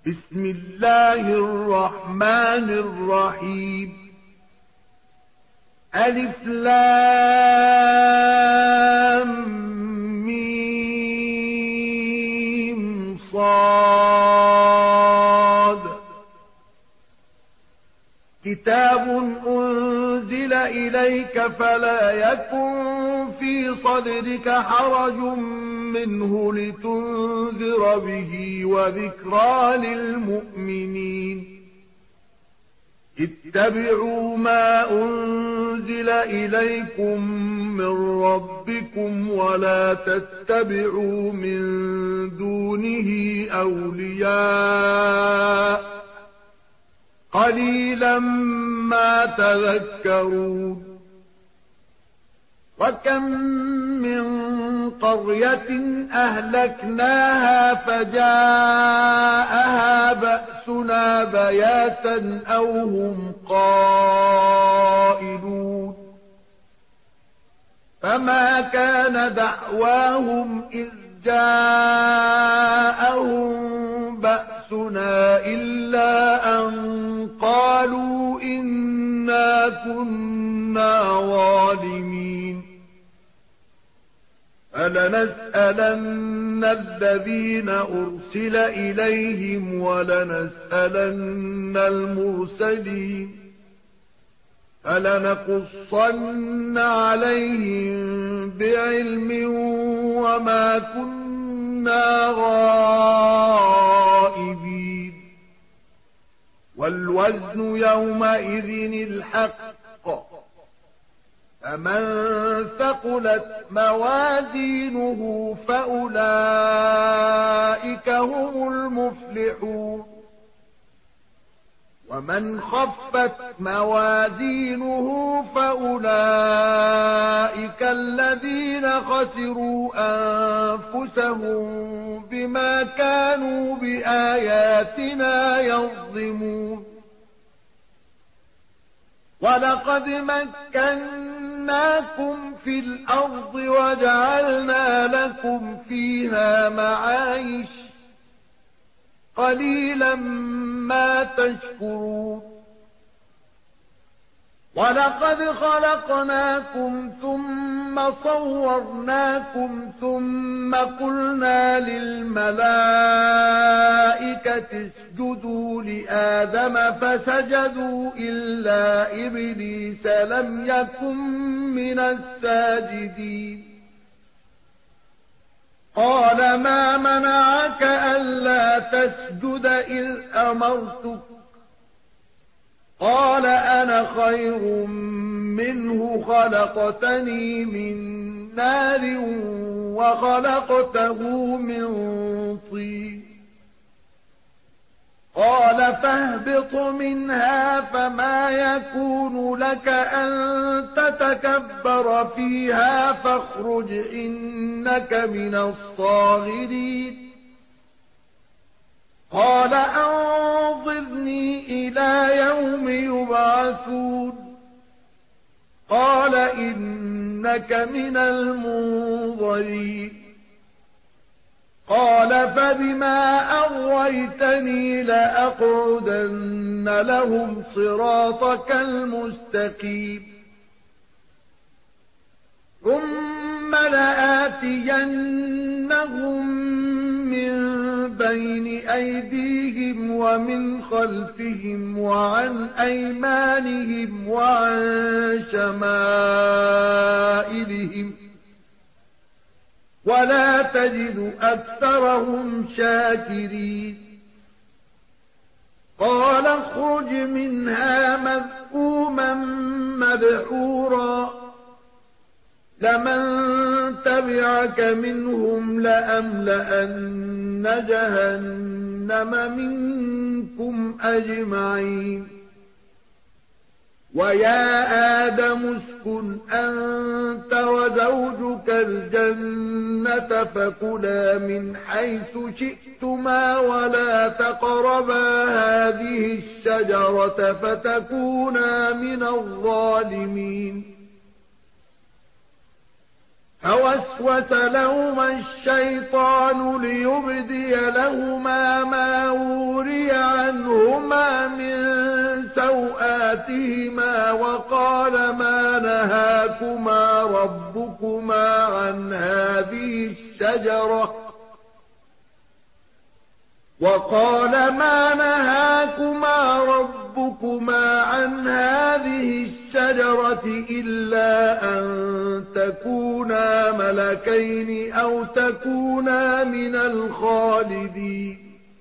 بسم الله الرحمن الرحيم. ألف لام ميم صاد. كتاب أنزل إليك فلا يكن في صدرك حرج منه لتنذر به وذكرى للمؤمنين. اتبعوا ما أنزل إليكم من ربكم ولا تتبعوا من دونه أولياء قليلا ما تذكرون. وكم من قرية أهلكناها فجاءها بأسنا بياتا أو هم قائلون. فما كان دعواهم إذ جاءهم بأسنا إلا أن قالوا إنا كنا ظالمين. فلنسألن الذين أرسل إليهم ولنسألن المرسلين. فلنقصن عليهم بعلم وما كنا غائبين. والوزن يومئذ الحق. فمن ثقلت موازينه فأولئك هم المفلحون. ومن خفت موازينه فأولئك الذين خسروا أنفسهم بما كانوا بآياتنا يظلمون. ولقد مكناكم في الأرض وجعلنا لكم فيها معايش قليلا ما تشكرون. ولقد خلقناكم ثم صورناكم ثم قلنا للملائكة اسجدوا لآدم فسجدوا إلا إبليس لم يكن من الساجدين. قال ما منعك ألا تسجد إذ أمرتك؟ قال أنا خير منه خلقتني من نار وخلقته من طين. قال فاهبط منها فما يكون لك أن تتكبر فيها فاخرج إنك من الصاغرين. قال أنظرني إلى يوم يبعثون. قال إنك من المنظرين. قال فبما أغويتني لأقعدن لهم صراطك المستقيم. ثم لآتينهم من بين أيديهم ومن خلفهم وعن أيمانهم وعن شمائلهم ولا تجد أكثرهم شاكرين. قال اخرج منها مذءوما مدحورا لمن تبعك منهم لأملأن جهنم منكم أجمعين. ويا آدم اسكن أنت وزوجك الجنة فكلا من حيث شئتما ولا تقربا هذه الشجرة فتكونا من الظالمين. فوسوس لهما الشيطان ليبدي لهما ما وري سوآتهما وقال ما نهاكما ربكما عن هذه الشجرة إلا أن تكونا ملكين أو تكونا من الخالدين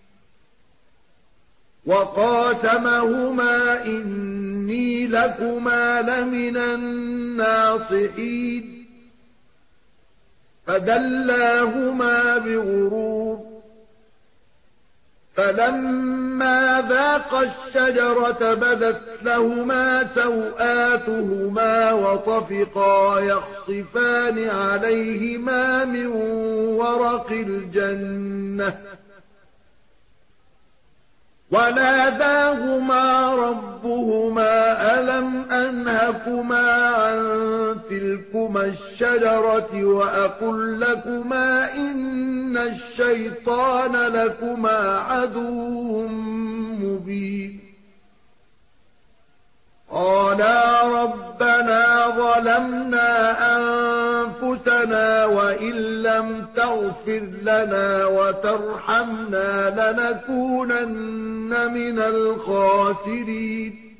وقاسمهما إني لكما لمن الناصحين فدلاهما بغرور فلما ذاقا الشجرة بدت لهما سوآتهما وطفقا يخصفان عليهما من ورق الجنة وناداهما ربهما ألم أنهكما عن تلكما الشجرة وأقل لكما إن الشيطان لكما عدو مبين قالا ربنا ظلمنا أنفسنا وإن لم تغفر لنا وترحمنا لنكونن من الخاسرين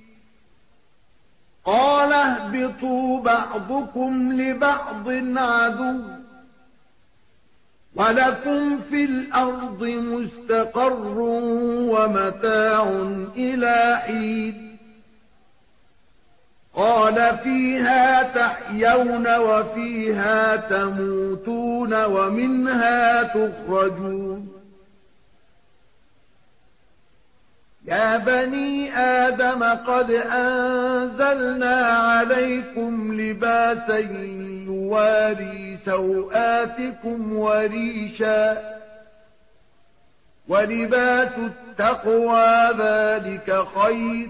قال اهبطوا بعضكم لبعض عدو ولكم في الأرض مستقر ومتاع إلى حين قال فيها تحيون وفيها تموتون ومنها تخرجون يا بني آدم قد أنزلنا عليكم لباسا يواري سوآتكم وريشا ولباس التقوى ذلك خير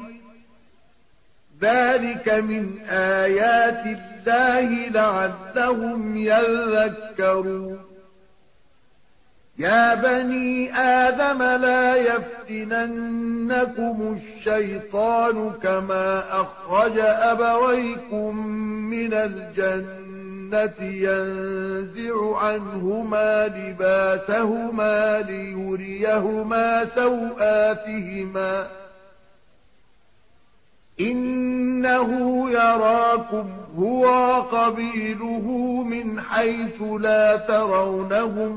ذلك من آيات الله لعلهم يذكرون يا بني آدم لا يفتننكم الشيطان كما أخرج أبويكم من الجنة ينزع عنهما لباسهما ليريهما سوآتهما إنه يراكم هو وقبيله من حيث لا ترونهم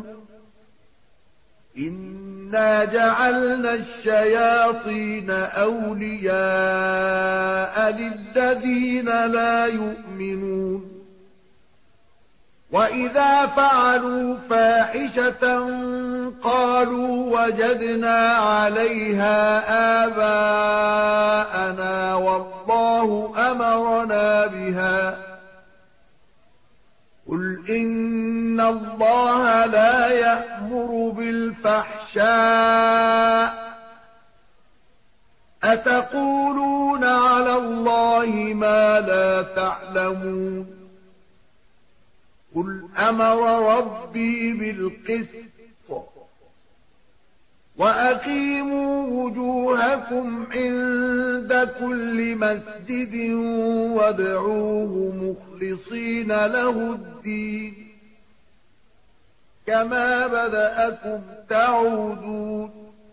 إنا جعلنا الشياطين أولياء للذين لا يؤمنون وإذا فعلوا فاحشة قالوا وجدنا عليها آباءنا والله أمرنا بها قل إن الله لا يأمر بالفحشاء أتقولون على الله ما لا تعلمون قل أمر ربي بالقسط وأقيموا وجوهكم عند كل مسجد وادعوه مخلصين له الدين كما بدأكم تعودون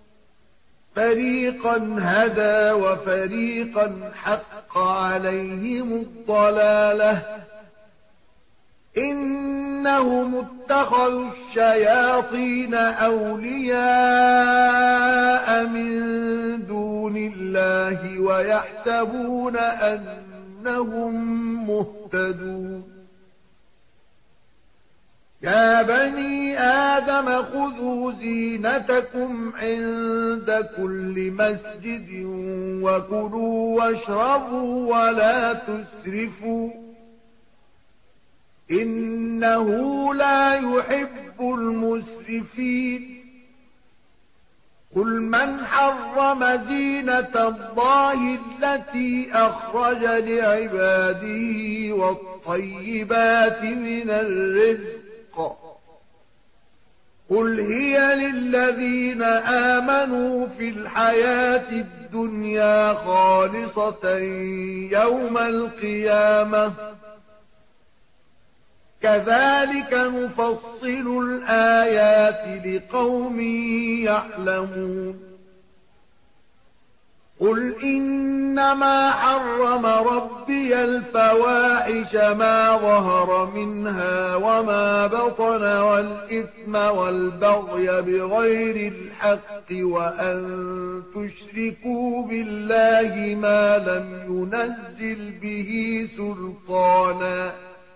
فريقا هدى وفريقا حق عليهم الضلالة إنهم اتخذوا الشياطين أولياء من دون الله ويحسبون أنهم مهتدون يا بني آدم خذوا زينتكم عند كل مسجد وكلوا واشربوا ولا تسرفوا إنه لا يحب المسرفين قل من حرم زينة الله التي أخرج لعباده والطيبات من الرزق قل هي للذين آمنوا في الحياة الدنيا خالصة يوم القيامة كذلك نفصل الآيات لقوم يعلمون قل إنما حرم ربي الفواحش ما ظهر منها وما بطن والإثم والبغي بغير الحق وأن تشركوا بالله ما لم ينزل به سلطانا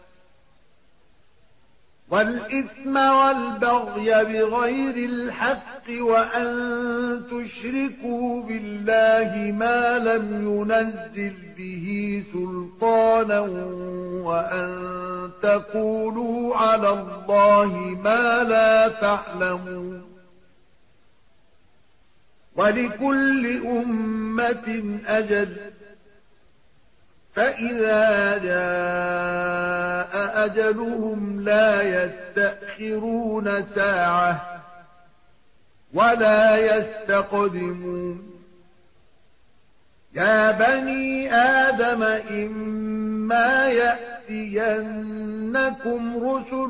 والإثم والبغي بغير الحق وأن تشركوا بالله ما لم ينزل به سلطانا وأن تقولوا على الله ما لا تعلمون ولكل أمة أجل فإذا جاء أجلهم لا يستأخرون ساعة ولا يستقدمون يا بني آدم إما يأتينكم رسل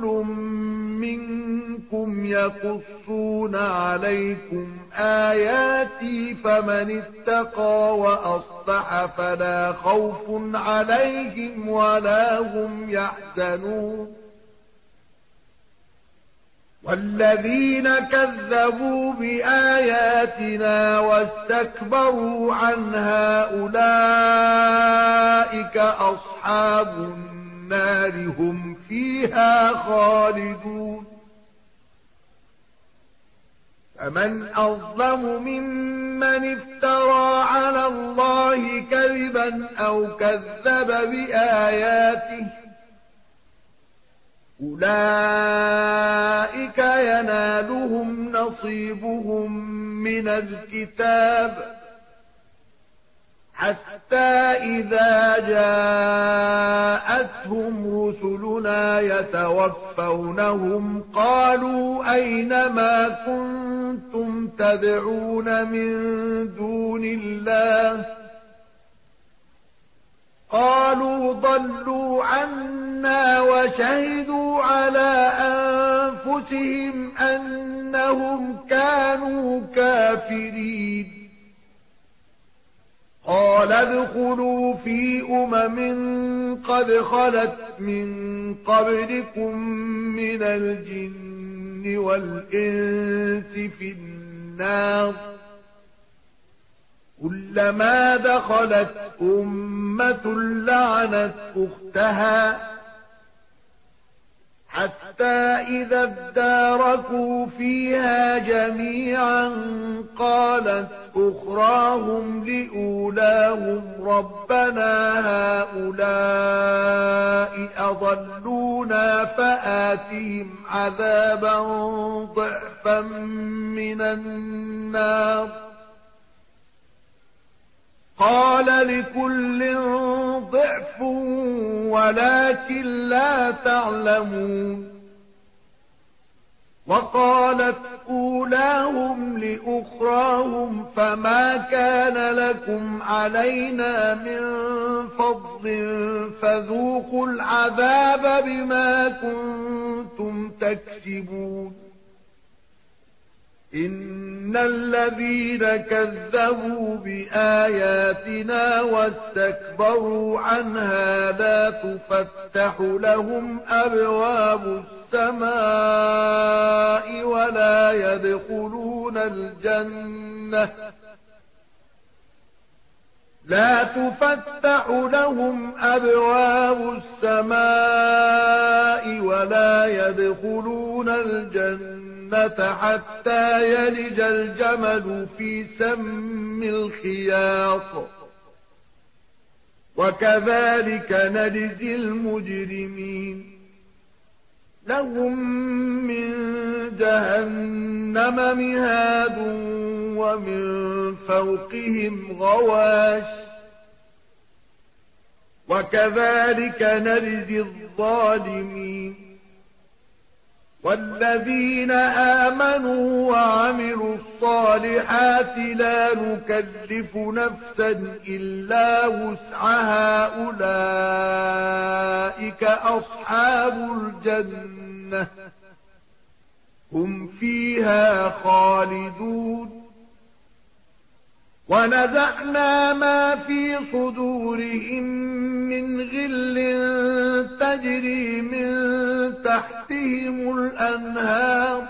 منكم يقصون عليكم آياتي فمن اتقى وأصلح فلا خوف عليهم ولا هم يحزنون والذين كذبوا بآياتنا واستكبروا عنها أولئك أصحاب النار هم فيها خالدون فمن أظلم ممن افترى على الله كذبا أو كذب بآياته أولئك ينالهم نصيبهم من الكتاب حتى إذا جاءتهم رسلنا يتوفونهم قالوا أين ما كنتم تدعون من دون الله قالوا ضلوا عنا وشهدوا على أنفسهم أنهم كانوا كافرين قال ادخلوا في قد خلت من قبلكم من الجن والإنس في النار كلما دخلت أمة لعنت أختها حتى إذا اداركوا فيها جميعا قالت أخراهم لأولاهم ربنا هؤلاء أضلونا فآتهم عذابا ضعفا من النار قال لكل ضعف ولكن لا تعلمون وقالت أولاهم لأخراهم فما كان لكم علينا من فضل فذوقوا العذاب بما كنتم تكسبون إن الذين كذبوا بآياتنا واستكبروا عنها لا تفتح لهم أبواب السماء ولا يدخلون الجنة حتى يلج الجمل في سم الخياط وكذلك نجزي المجرمين لهم من جهنم مهاد ومن فوقهم غواش وكذلك نجزي الظالمين والذين آمنوا وعملوا الصالحات لا نكلف نفسا إلا وسعها أولئك أصحاب الجنة هم فيها خالدون ونزعنا ما في صدورهم من غل تجري من تحتهم الأنهار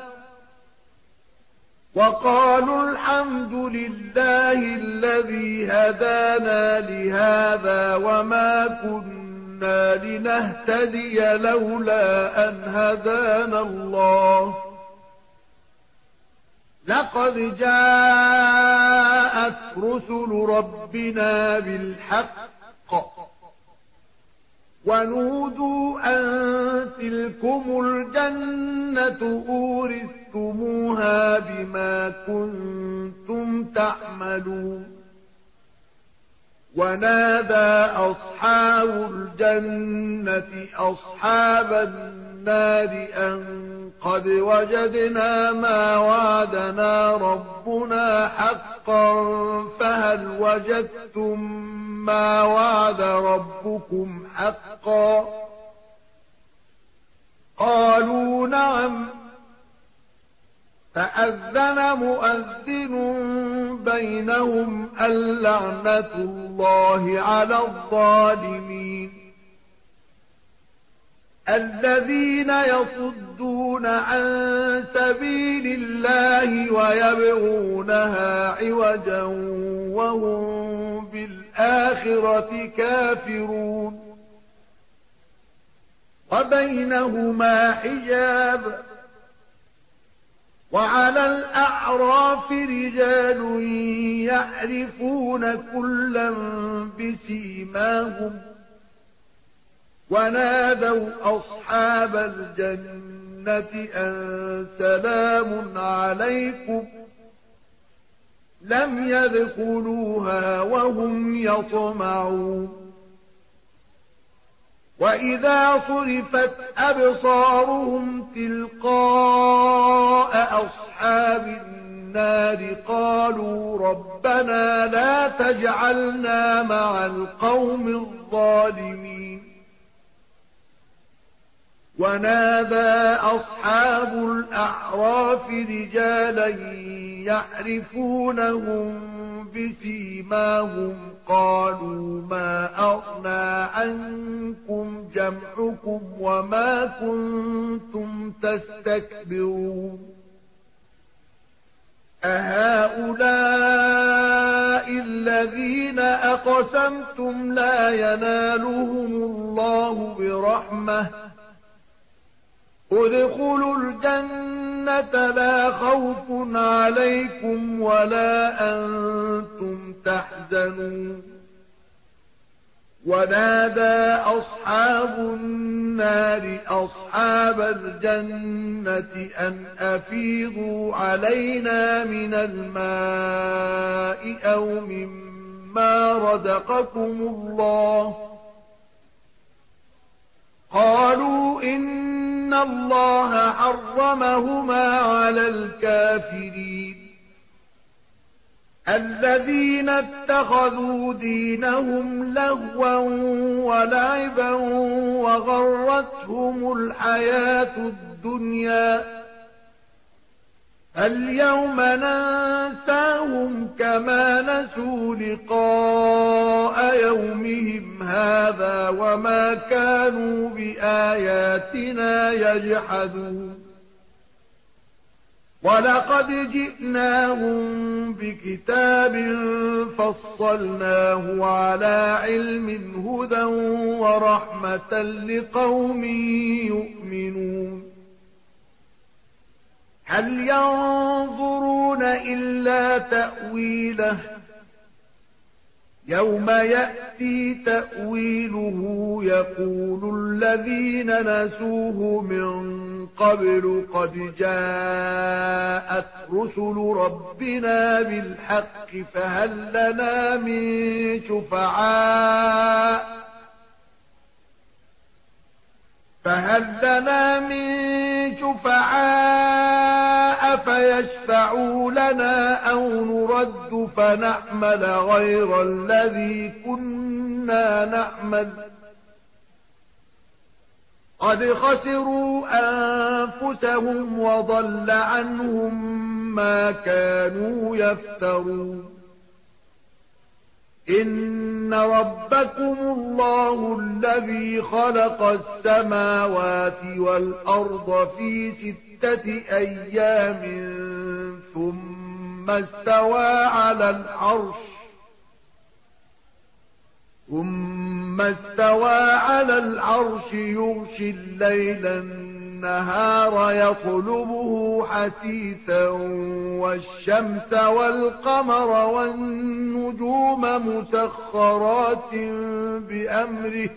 وقالوا الحمد لله الذي هدانا لهذا وما كنا لنهتدي لولا أن هدانا الله لقد جاءت رسل ربنا بالحق ونودوا أن تلكم الجنة أورثتموها بما كنتم تعملون ونادى أصحاب الجنة أصحاب النار أن قد وجدنا ما وعدنا ربنا حقا فهل وجدتم ما وعد ربكم حقا قالوا نعم فأذن مؤذن بينهم اللعنة الله على الظالمين الذين يصدون عن سبيل الله ويبغونها عوجا وهم بالآخرة كافرون وبينهما حجاب وعلى الأعراف رجال يعرفون كلا بسيماهم ونادوا أصحاب الجنة أن سلام عليكم لم يدخلوها وهم يطمعون وإذا صرفت أبصارهم تلقاء أصحاب النار قالوا ربنا لا تجعلنا مع القوم الظالمين ونادى أصحاب الأعراف رجالا يعرفونهم بسيماهم قالوا ما أغنى عنكم جمعكم وما كنتم تستكبرون أهؤلاء الذين أقسمتم لا ينالهم الله برحمة ادخلوا الجنة لا خوف عليكم ولا أنتم تحزنون ونادى أصحاب النار أصحاب الجنة أن أفيضوا علينا من الماء أو مما رزقكم الله قالوا إن الله حرمهما على الكافرين الذين اتخذوا دينهم لهوا ولعبا وغرتهم الحياة الدنيا اليوم ننساهم كما نسوا لقاء يومهم هذا وما كانوا بآياتنا يجحدون ولقد جئناهم بكتاب فصلناه على علم هدى ورحمة لقوم يؤمنون هل ينظرون إلا تأويله يوم يأتي تأويله يقول الذين نسوه من قبل قد جاءت رسل ربنا بالحق فهل لنا من فهل لنا من شفعاء فيشفعوا لنا أو نرد فنعمل غير الذي كنا نعمل قد خسروا أنفسهم وضل عنهم ما كانوا يفترون إن ربكم الله الذي خلق السماوات والأرض في 6 أيام ثم استوى على العرش يغشي الليل النهار يطلبه حثيثا والشمس والقمر والنجوم مسخرات بأمره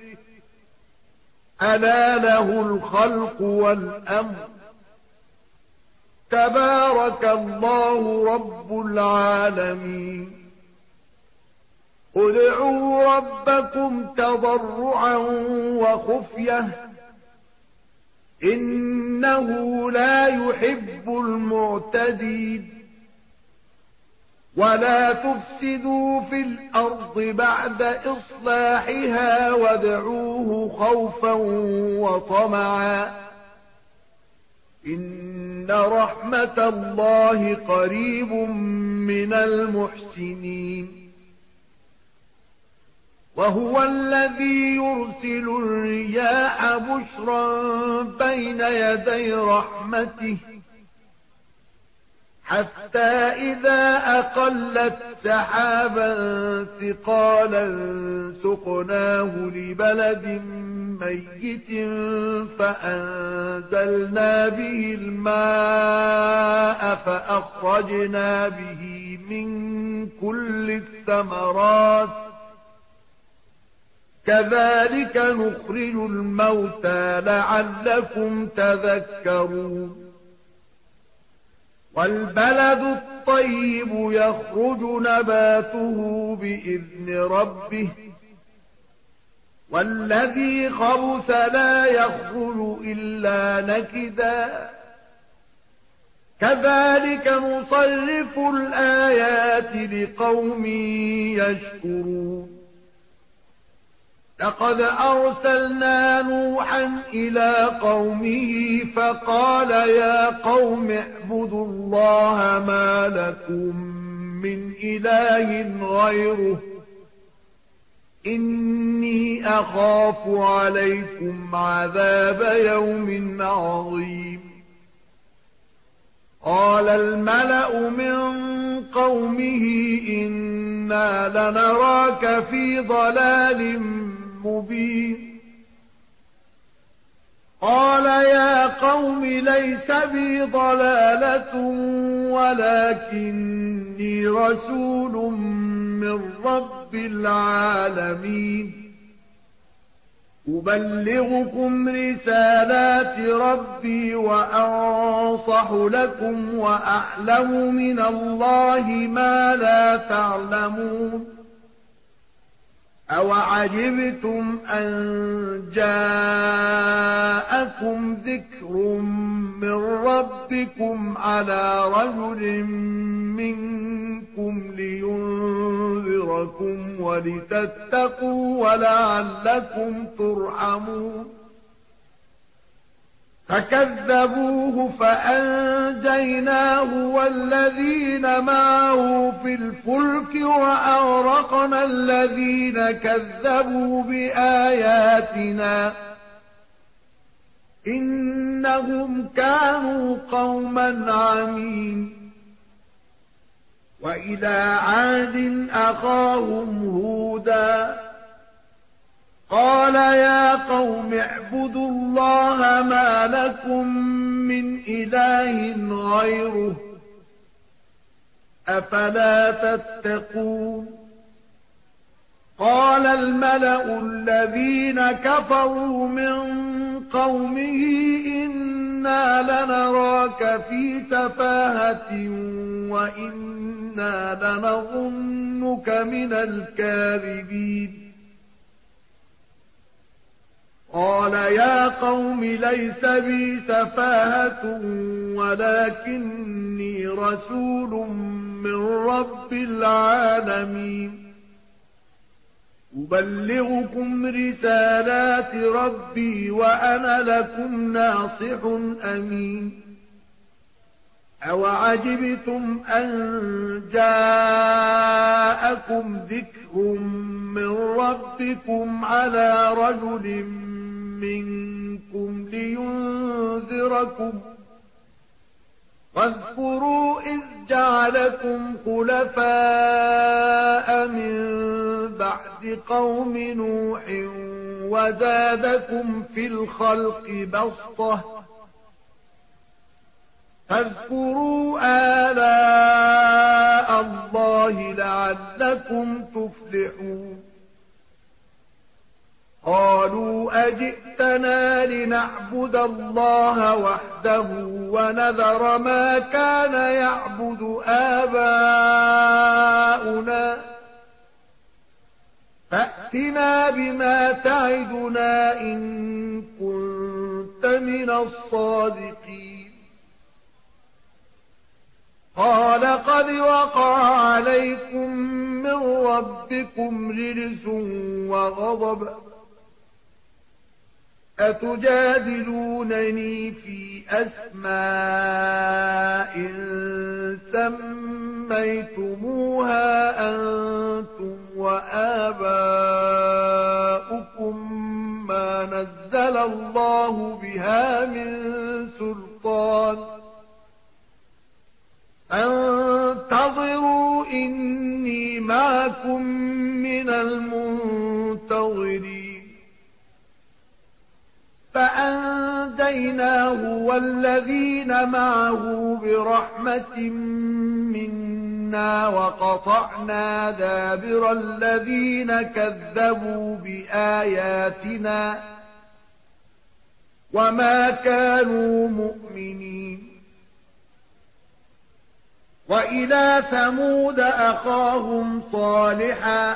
ألا له الخلق والأمر تبارك الله رب العالمين ادعوا ربكم تضرعا وخفية إنه لا يحب المعتدين ولا تفسدوا في الأرض بعد إصلاحها وادعوه خوفا وطمعا إن رحمة الله قريب من المحسنين وهو الذي يرسل الرياح بشرا بين يدي رحمته حتى إذا أقلت سحابا ثقالا سقناه لبلد ميت فأنزلنا به الماء فأخرجنا به من كل الثمرات كذلك نخرج الموتى لعلكم تذكرون والبلد الطيب يخرج نباته بإذن ربه والذي خبث لا يخرج إلا نكدا كذلك نصرف الآيات لقوم يشكرون لقد أرسلنا نوحا إلى قومه فقال يا قوم اعبدوا الله ما لكم من إله غيره إني أخاف عليكم عذاب يوم عظيم قال الملأ من قومه إنا لنراك في ضلال مبين قال يا قوم ليس بي ضلالة ولكني رسول من رب العالمين أبلغكم رسالات ربي وأنصح لكم وأعلم من الله ما لا تعلمون أوعجبتم أن جاءكم ذكر من ربكم على رجل منكم لينذركم ولتتقوا ولعلكم ترحمون فكذبوه فأنجيناه والذين معه في الفلك وأغرقنا الذين كذبوا بآياتنا إنهم كانوا قوما عمين وإلى عاد أخاهم هودا قال يا قوم اعبدوا الله ما لكم من إله غيره أفلا تتقون قال الملأ الذين كفروا من قومه إنا لنراك في سفاهة وإنا لنظنك من الكاذبين قال يا قوم ليس بي سفاهة ولكني رسول من رب العالمين أبلغكم رسالات ربي وأنا لكم ناصح أمين أوعجبتم أن جاءكم ذكر من ربكم على رجل منكم لينذركم واذكروا إذ جعلكم خلفاء من بعد قوم نوح وزادكم في الخلق بسطة فاذكروا آلاء الله لعلكم تفلحون قالوا أجئتنا لنعبد الله وحده ونذر ما كان يعبد آباؤنا فأتنا بما تعدنا إن كنت من الصادقين قال قد وقع عليكم من ربكم رجس وغضب أتجادلونني في أسماء سميتموها أنتم وآباؤكم ما نزل الله بها من سلطان فانتظروا إني معكم من المنتظرين فأنجيناه والذين معه برحمة منا وقطعنا دابر الذين كذبوا بآياتنا وما كانوا مؤمنين وإلى ثمود أخاهم صالحا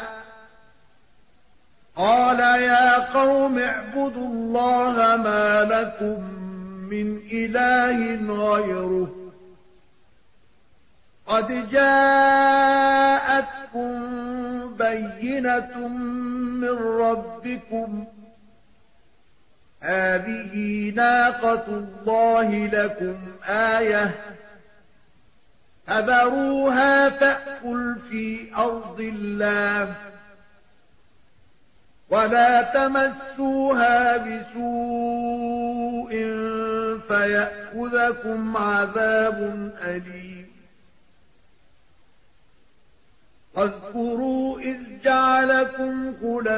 قال يا قوم اعبدوا الله ما لكم من إله غيره قد جاءتكم بينة من ربكم هذه ناقة الله لكم آية فذروها تأكل في أرض الله ولا تمسوها بسوء فيأخذكم عذاب أليم واذكروا إذ جعلكم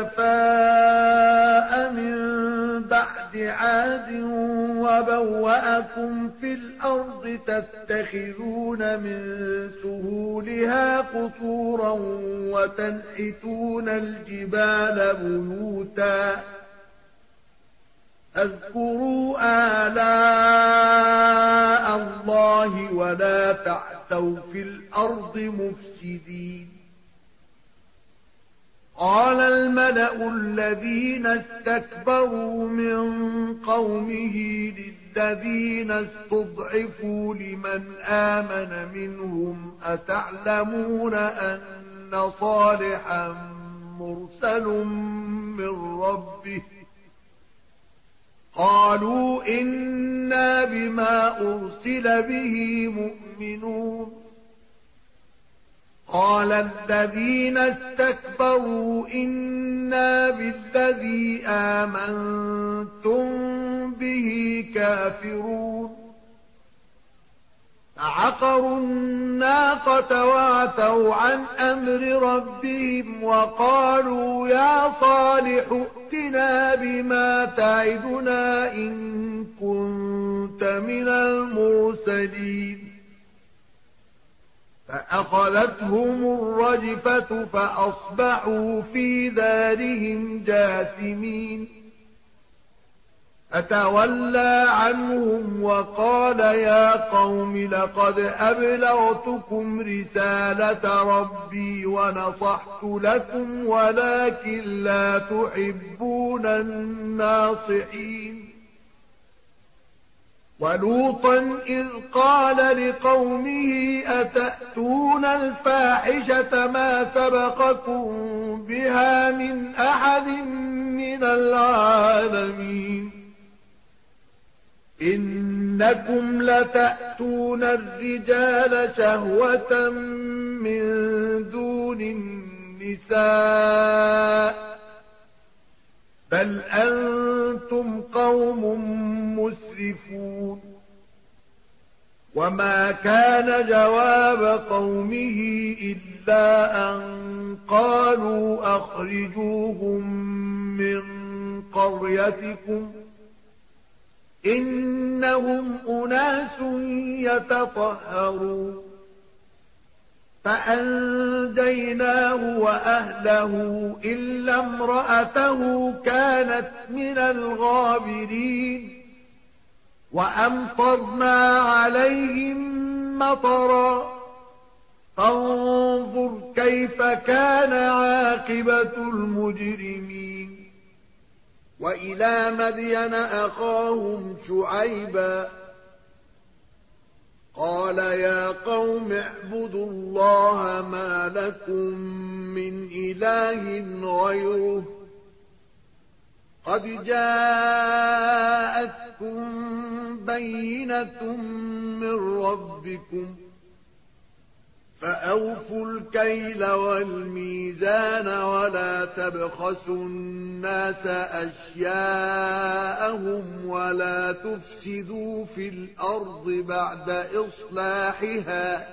خلفاء من بعد عاد وبوأكم في الأرض تتخذون من سهولها قصورا وتنحتون الجبال بيوتا اذكروا آلاء الله ولا تعثوا في الأرض مفسدين قال الملأ الذين استكبروا من قومه للذين استضعفوا لمن آمن منهم أتعلمون أن صالحا مرسل من ربه قالوا إنا بما أرسل به مؤمنون قال الذين استكبروا إنا بالذي آمنتم به كافرون فعقروا الناقة وعتوا عن أمر ربهم وقالوا يا صالح ائتنا بما تعدنا إن كنت من المرسلين فأخذتهم الرجفة فأصبحوا في دارهم جاثمين فتولى عنهم وقال يا قوم لقد أبلغتكم رسالة ربي ونصحت لكم ولكن لا تحبون الناصحين. ولوطا إذ قال لقومه أتأتون الفاحشة ما سبقكم بها من أحد من العالمين. إنكم لتأتون الرجال شهوة من دون النساء بل أنتم قوم مسرفون. وما كان جواب قومه إلا أن قالوا أخرجوهم من قريتكم إنهم أناس يتطهرون. فأنجيناه وأهله إلا امرأته كانت من الغابرين. وأمطرنا عليهم مطرا فانظر كيف كان عاقبة المجرمين. وإلى مدين أخاهم شعيبا قال يا قوم اعبدوا الله ما لكم من إله غيره قد جاءتكم بينة من ربكم فأوفوا الكيل والميزان ولا تبخسوا الناس أشياءهم ولا تفسدوا في الأرض بعد إصلاحها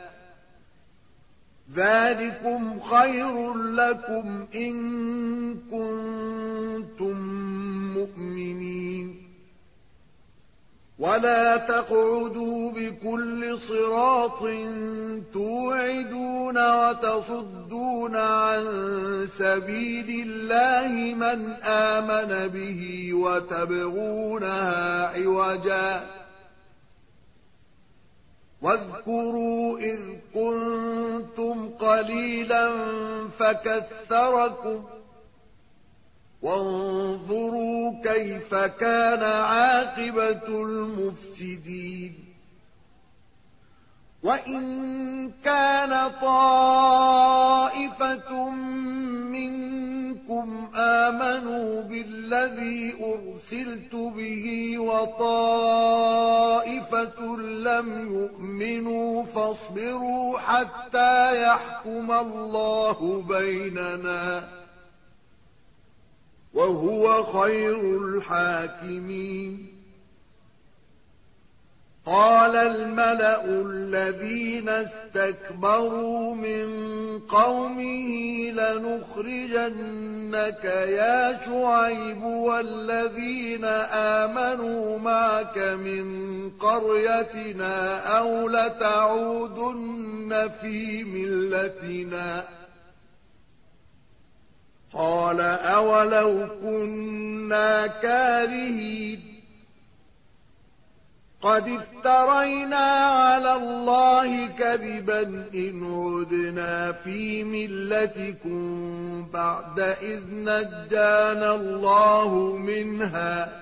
ذلكم خير لكم إن كنتم مؤمنين. ولا تقعدوا بكل صراط توعدون وتصدون عن سبيل الله من آمن به وتبغونها عوجا واذكروا إذ كنتم قليلا فكثركم وانظروا كيف كان عاقبة المفسدين. وإن كان طائفة منكم آمنوا بالذي أرسلت به وطائفة لم يؤمنوا فاصبروا حتى يحكم الله بيننا وهو خير الحاكمين. قال الملأ الذين استكبروا من قومه لنخرجنك يا شعيب والذين آمنوا معك من قريتنا أو لتعودن في ملتنا. قال أولو كنا كارهين قد افترينا على الله كذبا إن عدنا في ملتكم بعد إذ نجانا الله منها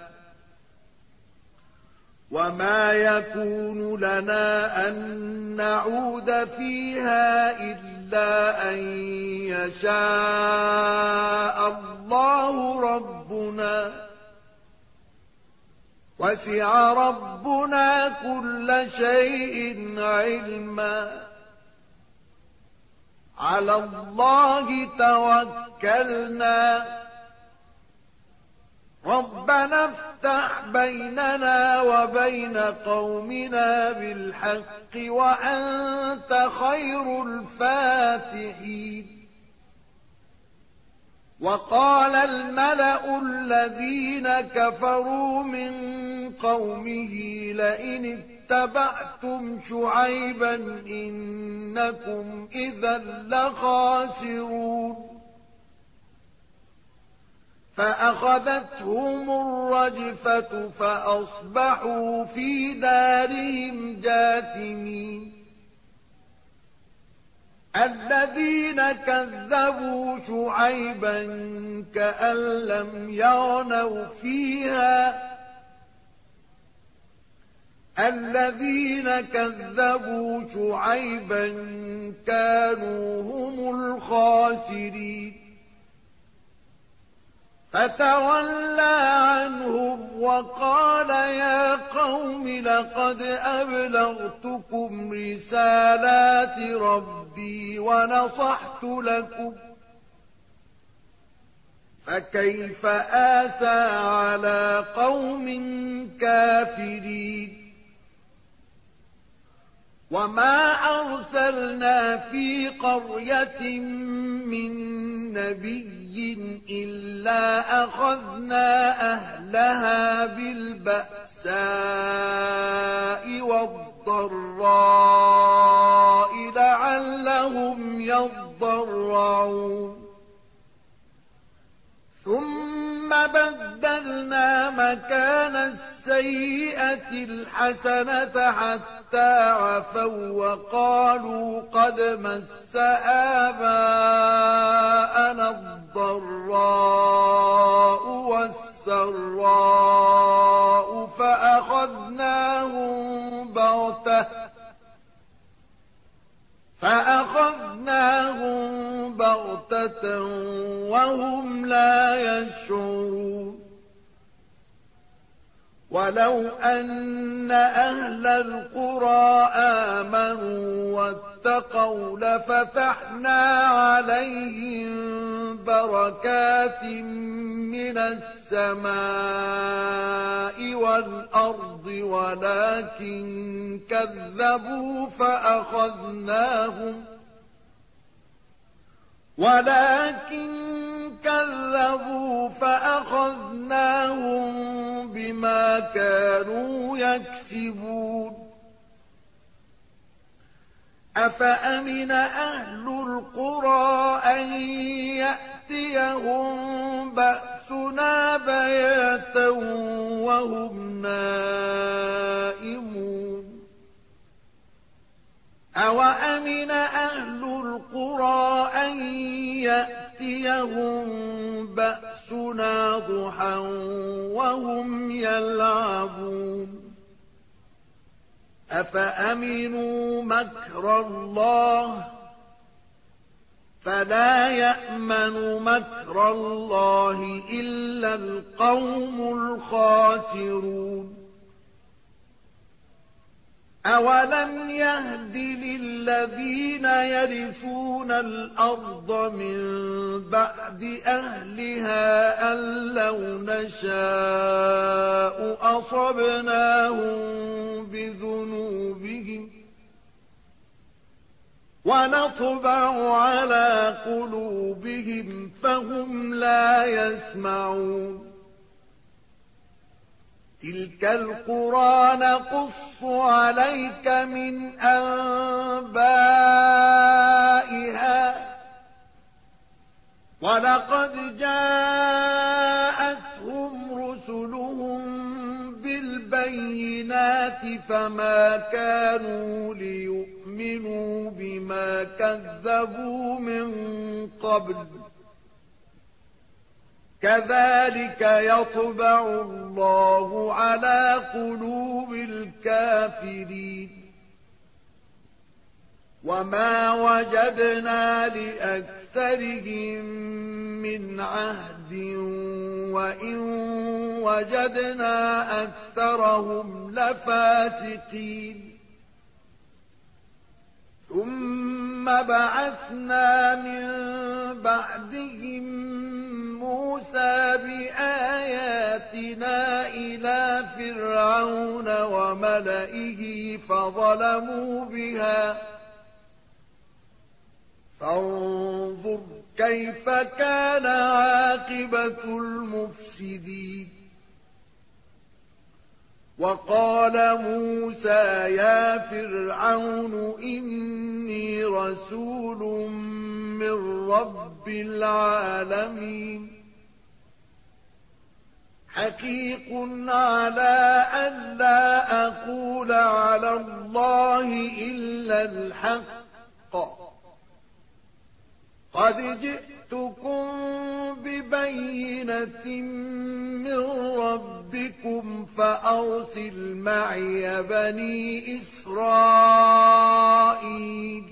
وما يكون لنا أن نعود فيها إلا أن يشاء الله ربنا وسع ربنا كل شيء علما على الله توكلنا ربنا افتح بيننا وبين قومنا بالحق وأنت خير الفاتحين. وقال الملأ الذين كفروا من قومه لئن اتبعتم شعيبا إنكم إذا لخاسرون. فأخذتهم الرجفة فأصبحوا في دارهم جاثمين الذين كذبوا شعيبا كأن لم يغنوا فيها الذين كذبوا شعيبا كانوا هم الخاسرين فتولى عنهم وقال يا قوم لقد أبلغتكم رسالات ربي ونصحت لكم فكيف آسى على قوم كافرين وما أرسلنا في قرية من نبي إلا أخذنا أهلها بالبأساء والضراء لعلهم يضرعون ثم بدلنا مكان السيئة الحسنة حتى عفوا وقالوا قد مس آباءنا الضراء والسراء فأخذناهم بغتة وهم لا يشعرون ولو أن أهل القرى آمنوا واتقوا لفتحنا عليهم بركات من السماء والأرض ولكن كذبوا فأخذناهم بما كانوا يكسبون أفأمن أهل القرى أن يأتيهم بأسنا بياتا وهم نائمون أوأمن أهل القرى أن يأتيهم بأسنا ضحى وهم يلعبون أفأمنوا مكر الله فلا يأمن مكر الله إلا القوم الخاسرون أولم يهد للذين يرثون الأرض من بعد أهلها أن لو نشاء أصبناهم بذنوبهم ونطبع على قلوبهم فهم لا يسمعون تلك القرى نقص عليك من أنبائها ولقد جاءتهم رسلهم بالبينات فما كانوا ليؤمنوا بما كذبوا من قبل كذلك يطبع الله على قلوب الكافرين وما وجدنا لأكثرهم من عهد وإن وجدنا أكثرهم لفاسقين ثم بعثنا من بعدهم موسى بآياتنا إلى فرعون وملئه فظلموا بها فانظر كيف كان عاقبة المفسدين وقال موسى يا فرعون إني رسول من رب العالمين حقيق على ألا أقول على الله إلا الحق قد جئتكم ببينة من ربكم فأرسل معي بني إسرائيل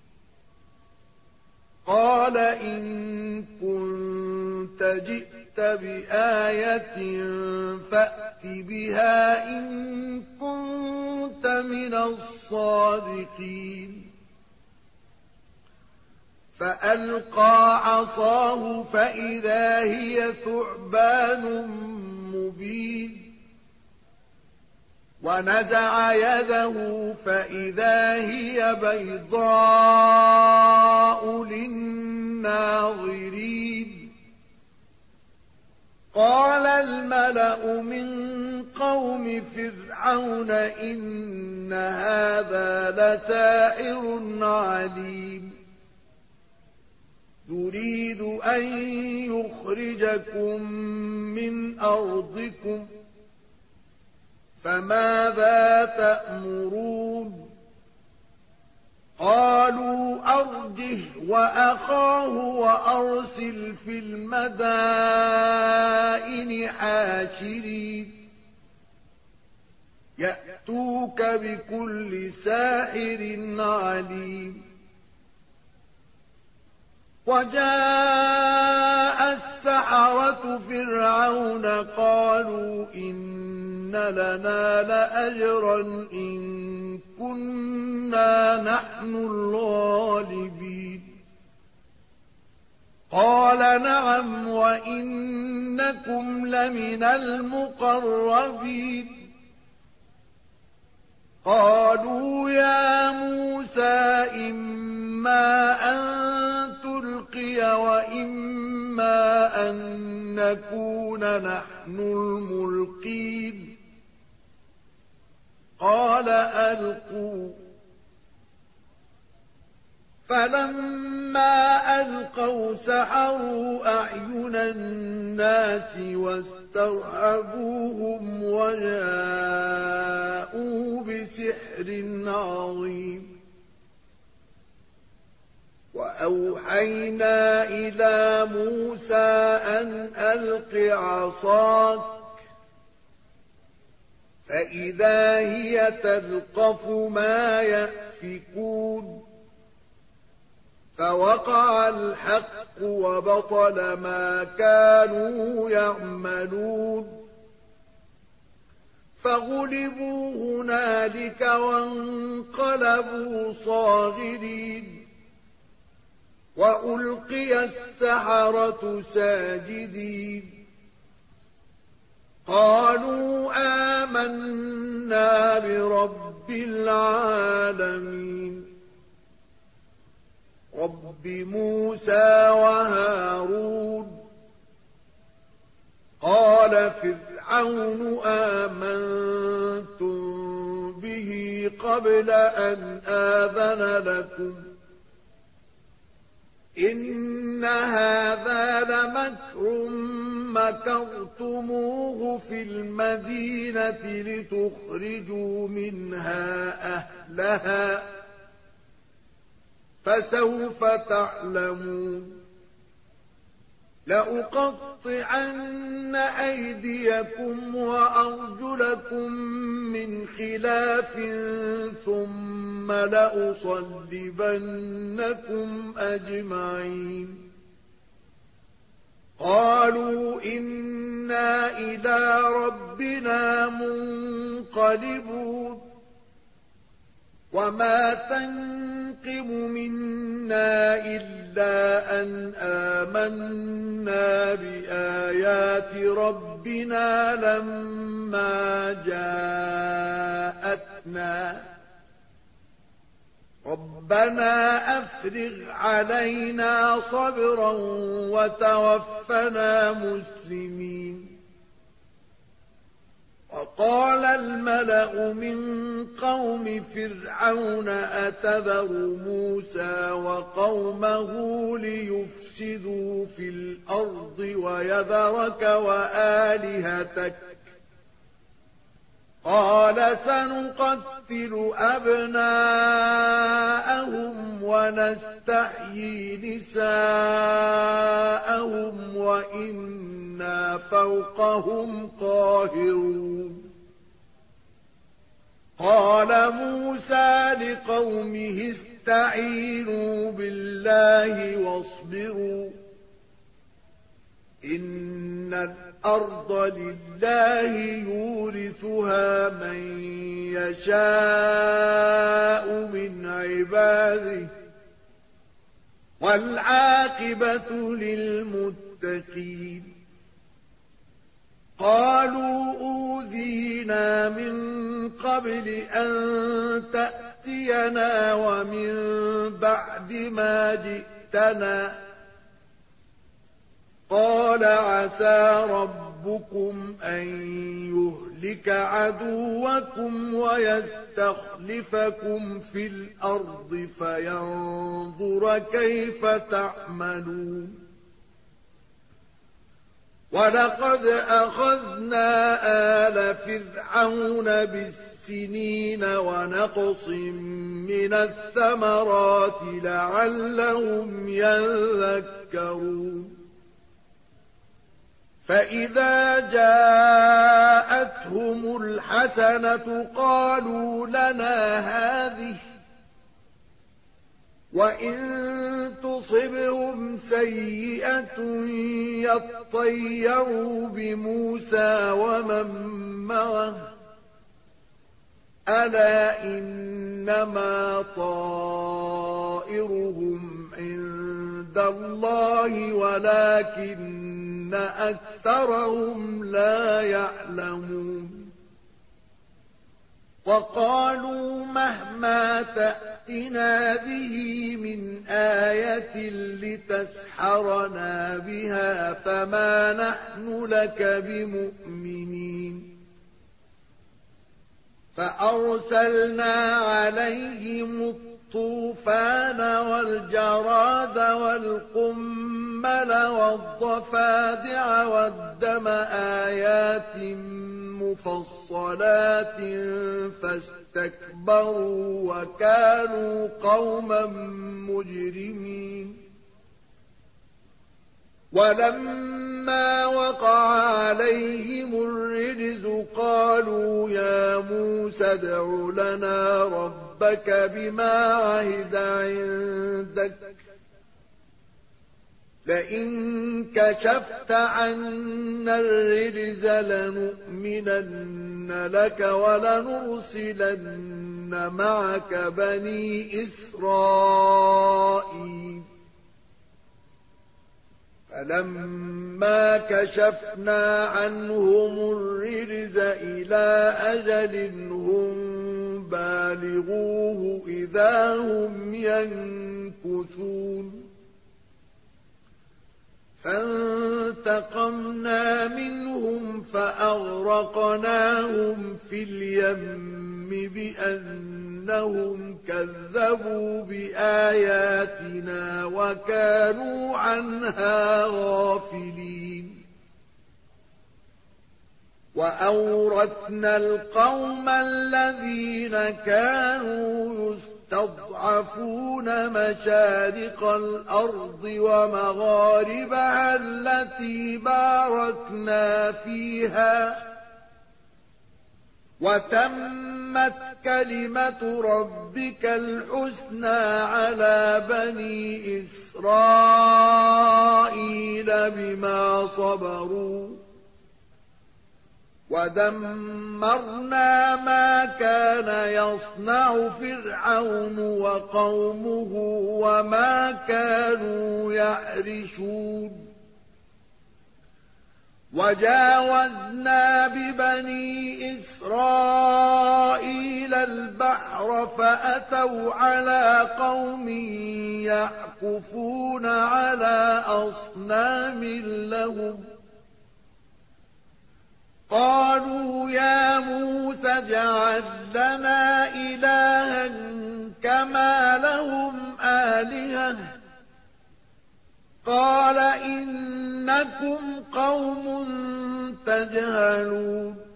قال إن كنت جئت بآية فأت بها إن كنت من الصادقين فألقى عصاه فإذا هي ثعبان مبين ونزع يده فإذا هي بيضاء للناظرين قال الملأ من قوم فرعون إن هذا لساحر عليم يريد أن يخرجكم من أرضكم فماذا تأمرون قالوا أرجه وأخاه وأرسل في المدائن حاشرين يأتوك بكل ساحر عليم وجاء السحرة فرعون قالوا إن لنا لأجرا إن كنا نحن الغالبين قال نعم وإنكم لمن المقربين قالوا يا موسى إما أن تلقي وإما أن نكون نحن الملقين قال ألقوا فلما ألقوا سحروا أعين الناس واسترهبوهم وجاءوا بسحر عظيم وأوحينا إلى موسى أن ألق عصاك فإذا هي تلقف ما يأفكون فوقع الحق وبطل ما كانوا يعملون فغلبوا هنالك وانقلبوا صاغرين وألقي السحرة ساجدين قالوا آمنا برب العالمين رب موسى وهارون قال فرعون آمنتم به قبل أن آذن لكم إن هذا لمكر مكرتموه في المدينة لتخرجوا منها أهلها فسوف تعلمون لأقطعن أيديكم وأرجلكم من خلاف ثم لأصلبنكم أجمعين قالوا إنا إلى ربنا منقلبون وما تنقم منا إلا أن آمنا بآيات ربنا لما جاءتنا ربنا أفرغ علينا صبرا وتوفنا مسلمين وقال الملأ من قوم فرعون أتذر موسى وقومه ليفسدوا في الأرض ويذرك وآلهتك قال سنقتل أبناءهم ونستحيي نساءهم وإنا فوقهم قاهرون قال موسى لقومه استعينوا بالله واصبروا إن الأرض لله يورثها من يشاء من عباده والعاقبة للمتقين قالوا أوذينا من قبل أن تأتينا ومن بعد ما جئتنا قال عسى ربكم أن يهلك عدوكم ويستخلفكم في الأرض فينظر كيف تعملون ولقد أخذنا آل فرعون بالسنين ونقص من الثمرات لعلهم يذكرون فإذا جاءتهم الحسنة قالوا لنا هذه وإن تصبهم سيئة يطيروا بموسى ومن معه ألا إنما طائرهم عند الله ولكن أكثرهم لا يعلمون وقالوا مهما تأتنا به من آية لتسحرنا بها فما نحن لك بمؤمنين فأرسلنا عليهم الطوفان والجراد والقمل والضفادع والدم آيات مفصلات فاستكبروا وكانوا قوما مجرمين ولما وقع عليهم الرجز قالوا يا موسى ادع لنا ربك بما عهد عندك لئن كشفت عنا الرجز لنؤمنن لك ولنرسلن معك بني إسرائيل فلما كشفنا عنهم الرجز إلى أجل هم بالغوه إذا هم ينكثون فانتقمنا منهم فأغرقناهم في اليم بأنهم كذبوا بآياتنا وكانوا عنها غافلين وأورثنا القوم الذين كانوا يستضعفون مشارق الأرض ومغاربها التي باركنا فيها وتمت كلمة ربك الحسنى على بني إسرائيل بما صبروا ودمرنا ما كان يصنع فرعون وقومه وما كانوا يعرشون وجاوزنا ببني إسرائيل البحر فأتوا على قوم يعكفون على أصنام لهم قالوا يا موسى اجعل لنا إلها كما لهم آلهة قال إنكم قوم تجهلون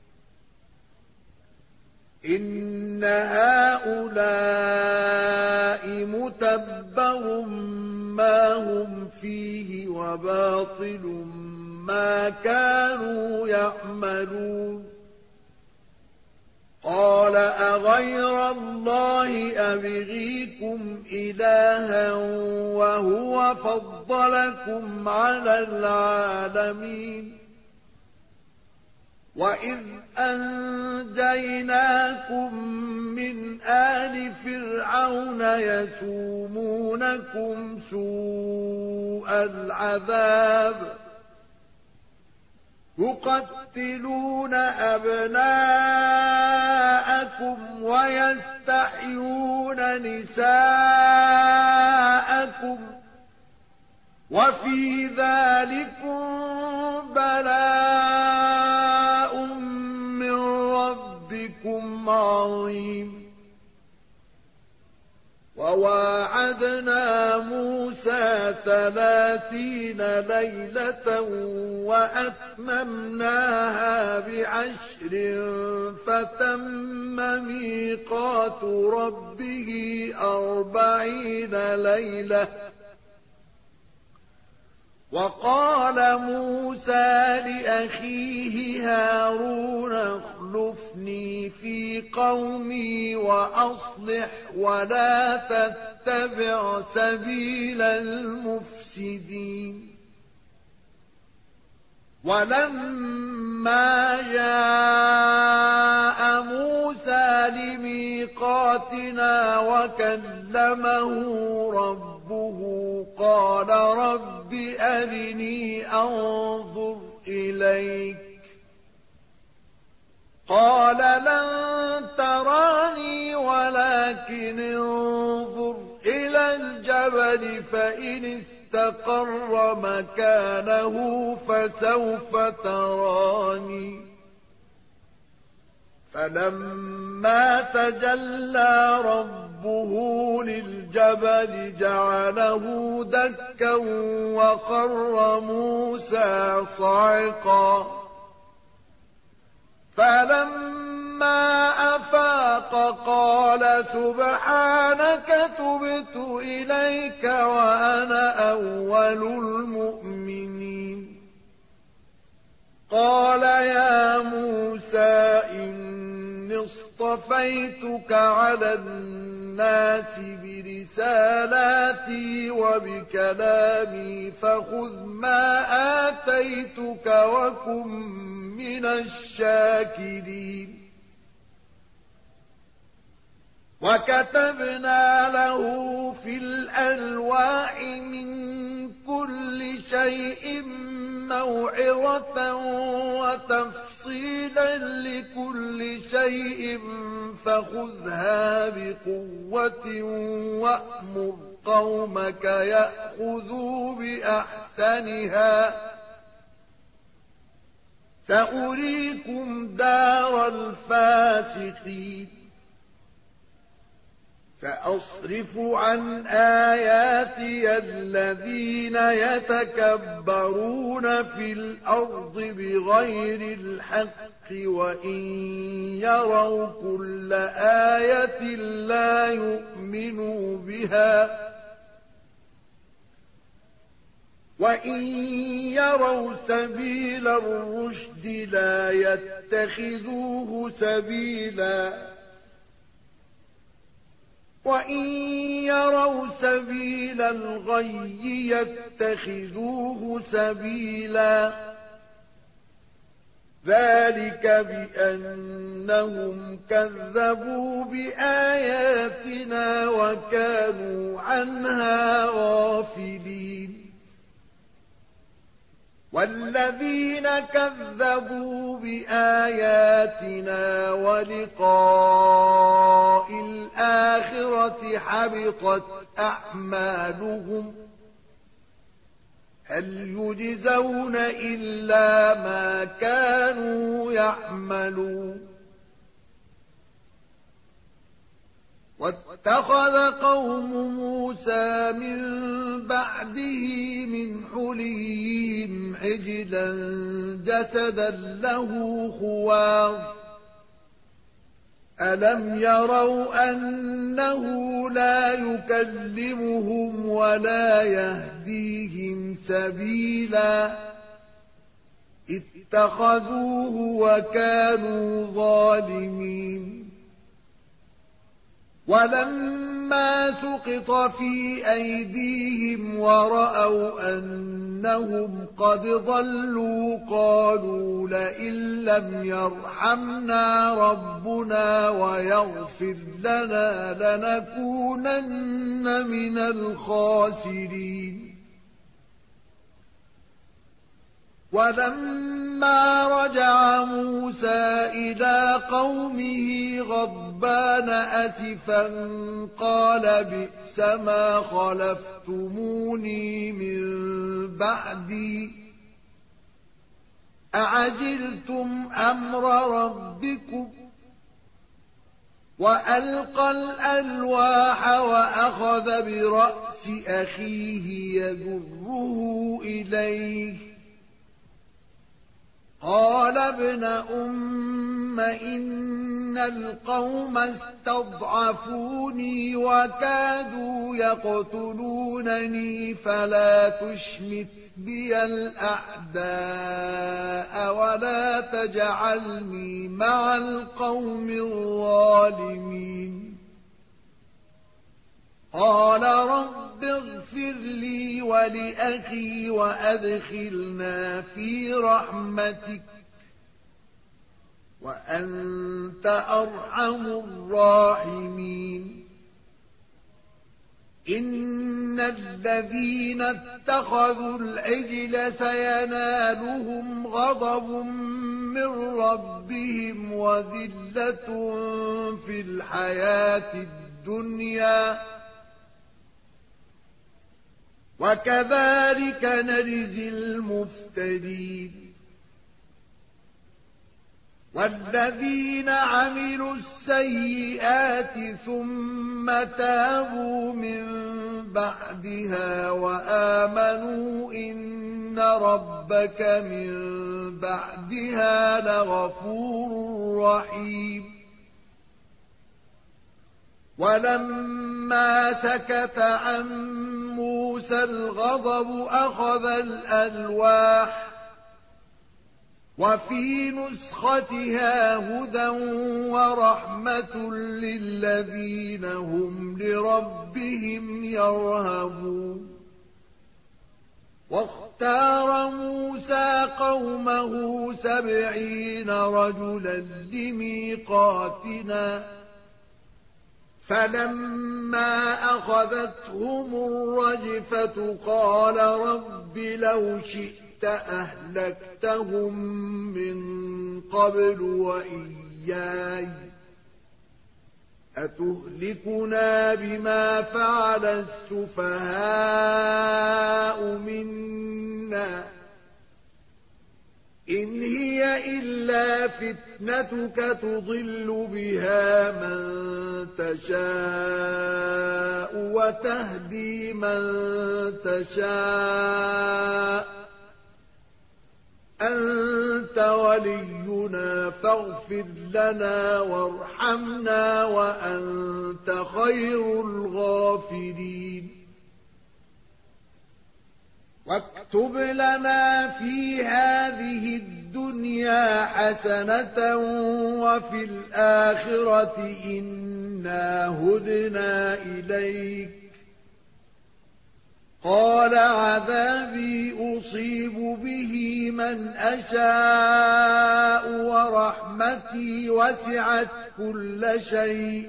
إن هؤلاء متبر ما هم فيه وباطل ما كانوا يعملون قال أغير الله أبغيكم إلها وهو فضلكم على العالمين وإذ أنجيناكم من آل فرعون يسومونكم سوء العذاب يقتلون أبناءكم ويستحيون نساءكم وفي ذلكم بلاء من ربكم عظيم وواعدنا موسى 30 ليلة وأتممناها ب10 فتم ميقات ربه 40 ليلة وقال موسى لأخيه هارون اخلفني في قومي وأصلح ولا تتبع سبيل المفسدين ولما جاء موسى لميقاتنا وكلمه ربه قال رب أرني أنظر إليك قال لن تراني ولكن انظر إلى الجبل فإن استقر مكانه فسوف تراني فلما تجلى ربه للجبل جعله دكا وخر موسى صعقا فلما أفاق قال سبحانك تبت إليك وأنا أول المؤمنين قال يا موسى إني اصطفيتك على الناس برسالاتي وبكلامي فخذ ما آتيتك وكن من الشاكرين وكتبنا له في الألواح من كل شيء موعظة وتفصيلا لكل شيء فخذها بقوة وأمر قومك يأخذوا بأحسنها سأريكم دار الفاسقين سأصرف عن آياتي الذين يتكبرون في الأرض بغير الحق وإن يروا كل آية لا يؤمنوا بها وإن يروا سبيل الرشد لا يتخذوه سبيلا وإن يروا سبيل الغي يتخذوه سبيلا ذلك بأنهم كذبوا بآياتنا وكانوا عنها غافلين والذين كذبوا بآياتنا ولقاء الآخرة حبطت أعمالهم هل يجزون إلا ما كانوا يعملون واتخذ قوم موسى من بعده من حليهم عجلا جسدا له خوار ألم يروا أنه لا يكلمهم ولا يهديهم سبيلا اتخذوه وكانوا ظالمين ولما سقط في أيديهم ورأوا أنهم قد ضلوا قالوا لئن لم يرحمنا ربنا ويغفر لنا لنكونن من الخاسرين ولما رجع موسى إلى قومه غضبان أسفا قال بئس ما خلفتموني من بعدي أعجلتم أمر ربكم وألقى الألواح وأخذ برأس أخيه يجره إليه قال ابن أم إن القوم استضعفوني وكادوا يقتلونني فلا تشمت بي الأعداء ولا تجعلني مع القوم الظالمين قال رب اغفر لي ولأخي وأدخلنا في رحمتك وأنت أرحم الراحمين إن الذين اتخذوا العجل سينالهم غضب من ربهم وذلة في الحياة الدنيا وكذلك نجزي المفترين والذين عملوا السيئات ثم تابوا من بعدها وآمنوا إن ربك من بعدها لغفور رحيم ولما سكت عن موسى الغضب أخذ الألواح وفي نسختها هدى ورحمة للذين هم لربهم يرهبون واختار موسى قومه 70 رجلا لميقاتنا فلما أخذتهم الرجفة قال رب لو شئت أهلكتهم من قبل وإياي أتهلكنا بما فعل السفهاء منا إن هي إلا فتنتك تضل بها من تشاء وتهدي من تشاء أنت ولينا فاغفر لنا وارحمنا وأنت خير الغافرين واكتب لنا في هذه الدنيا حسنة وفي الآخرة إنا هدنا إليك قال عذابي أصيب به من أشاء ورحمتي وسعت كل شيء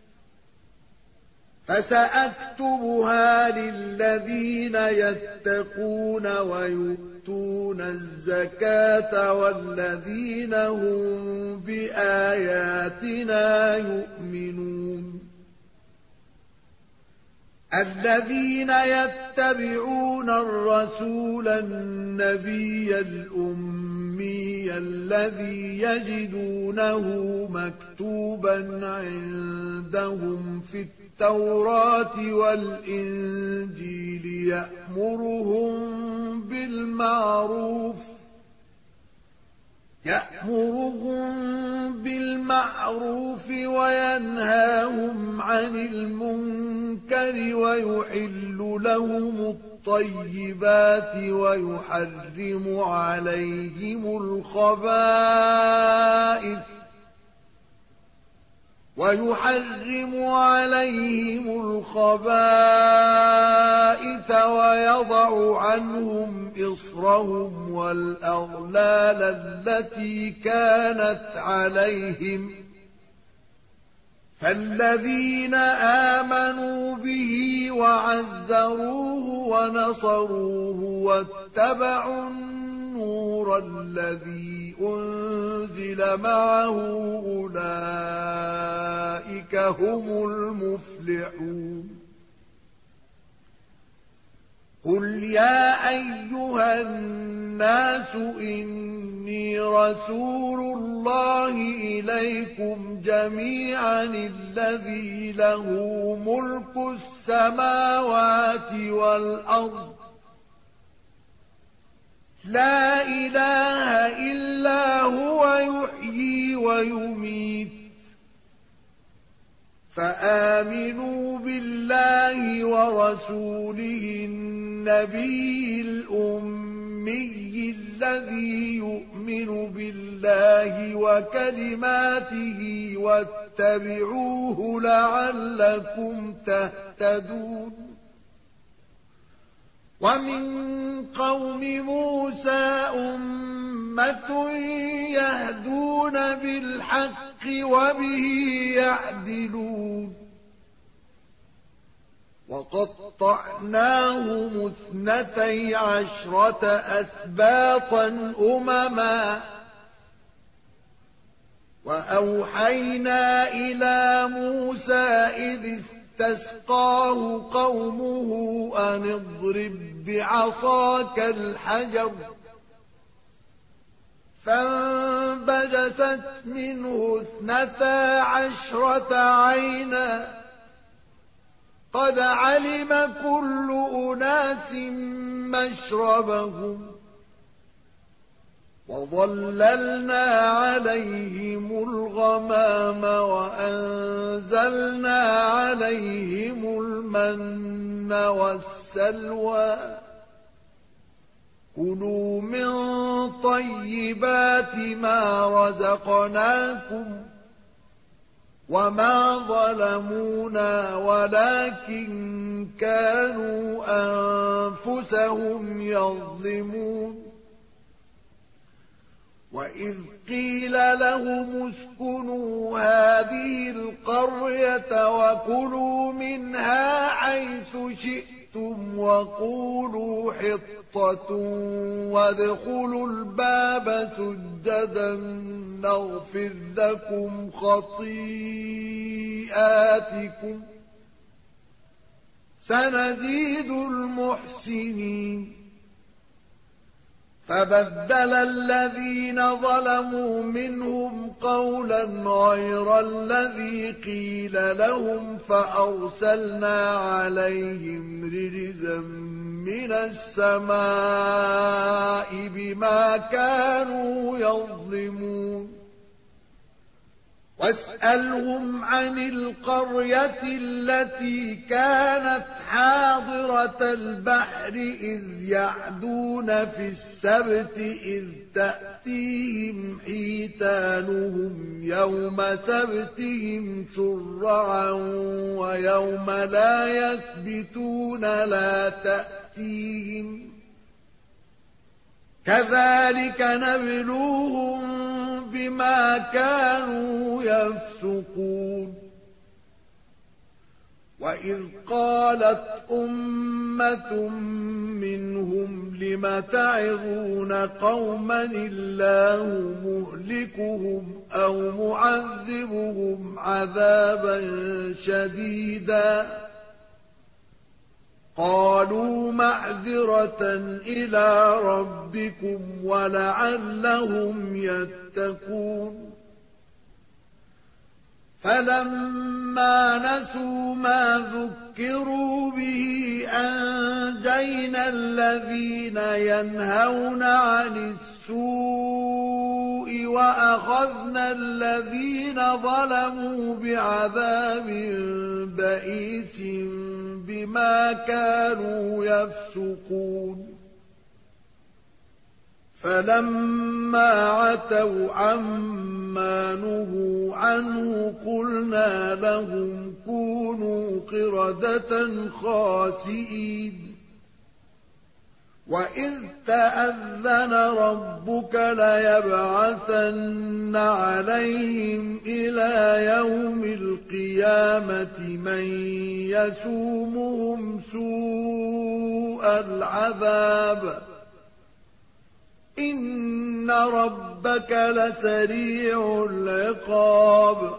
فسأكتبها للذين يتقون ويؤتون الزكاة والذين هم بآياتنا يؤمنون الذين يتبعون الرسول النبي الأمي الذي يجدونه مكتوبا عندهم في التوراة والإنجيل يأمرهم بالمعروف وينهاهم عن المنكر ويحل لهم الطيبات ويحرم عليهم الخبائث ويضع عنهم إصرهم والأغلال التي كانت عليهم فالذين آمنوا به وعزروه ونصروه واتبعوا النور الذي أنزل معه أولئك هم المفلحون قل يا أيها الناس إني رسول الله إليكم جميعا الذي له ملك السماوات والأرض لا إله إلا هو يحيي ويميت فآمنوا بالله ورسوله النبي الأمي الذي يؤمن بالله وكلماته واتبعوه لعلكم تهتدون ومن قوم موسى أمة يهدون بالحق وبه يعدلون وقطعناهم 12 أسباطا أمما وأوحينا إلى موسى إذ استسقاه قومه أن اضرب بعصاك الحجر فانبجست منه 12 عينا قد علم كل أناس مشربهم وظللنا عليهم الغمام وأنزلنا عليهم المن والسلوى كلوا من طيبات ما رزقناكم وما ظلمونا ولكن كانوا أنفسهم يظلمون وإذ قيل لهم اسكنوا هذه القرية وكلوا منها حيث شئتم وقولوا حطة وادخلوا الباب سجدا نغفر لكم خطيئاتكم سنزيد المحسنين فبدل الذين ظلموا منهم قولا غير الذي قيل لهم فأرسلنا عليهم رجزا من السماء بما كانوا يظلمون واسألهم عن القرية التي كانت حاضرة البحر إذ يعدون في السبت إذ تأتيهم حيتانهم يوم سبتهم شرعا ويوم لا يسبتون لا تأتيهم كذلك نبلوهم بما كانوا يفسقون وإذ قالت أمة منهم لم تعظون قوما الله مهلكهم أو معذبهم عذابا شديدا قالوا معذرة إلى ربكم ولعلهم يتقون فلما نسوا ما ذكروا به أنجينا الذين ينهون عن السوء وأخذنا الذين ظلموا بعذاب بئيس بما كانوا يفسقون فلما عتوا عما نهوا عنه قلنا لهم كونوا قردة خاسئين وإذ تأذن ربك ليبعثن عليهم إلى يوم القيامة من يسومهم سوء العذاب إن ربك لسريع العقاب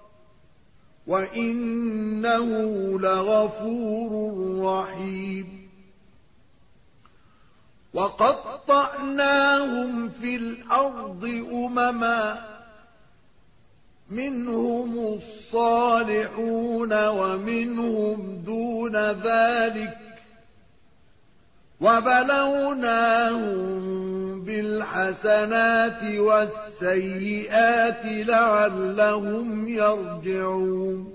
وإنه لغفور رحيم وقطعناهم في الأرض أمما منهم الصالحون ومنهم دون ذلك وبلوناهم بالحسنات والسيئات لعلهم يرجعون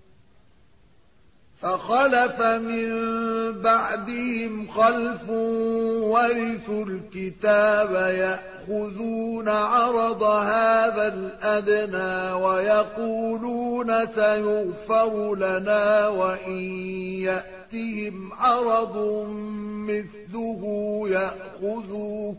فخلف من بعدهم خلف ورثوا الكتاب يأخذون عرض هذا الأدنى ويقولون سيغفر لنا وإن يأتهم عرض مثله يأخذوه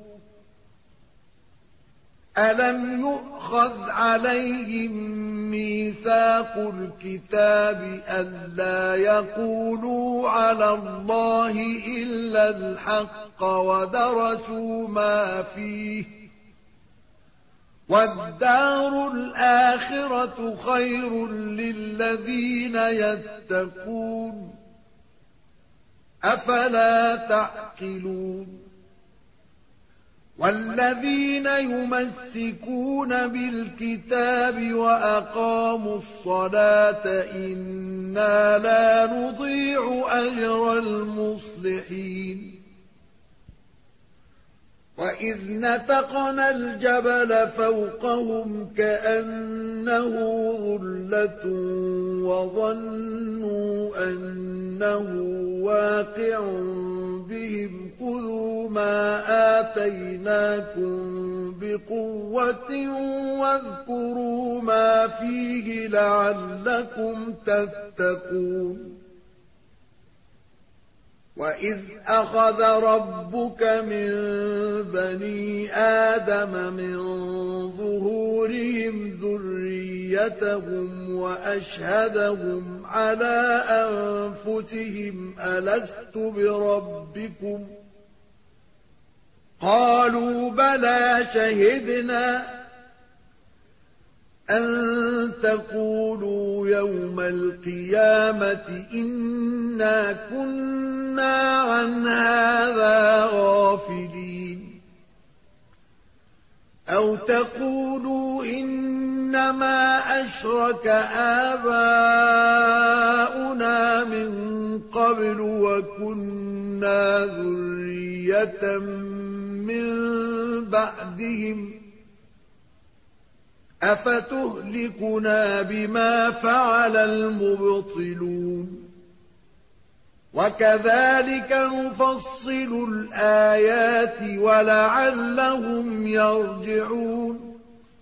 ألم يؤخذ عليهم ميثاق الكتاب ألا يقولوا على الله إلا الحق ودرسوا ما فيه والدار الآخرة خير للذين يتقون أفلا تعقلون والذين يمسكون بالكتاب وأقاموا الصلاة إنا لا نضيع أجر المصلحين وإذ نتقنا الجبل فوقهم كأنه ظلة وظنوا أنه واقع بهم خذوا ما آتيناكم بقوة واذكروا ما فيه لعلكم تتقون وإذ أخذ ربك من بني آدم من ظهورهم ذريتهم وأشهدهم على أنفسهم ألست بربكم قالوا بلى شهدنا أن تقولوا يوم القيامة إنا كنا عن هذا غافلين أو تقولوا إنما أشرك آباؤنا من قبل وكنا ذرية من بعدهم أفتهلكنا بما فعل المبطلون وكذلك نفصل الآيات ولعلهم يرجعون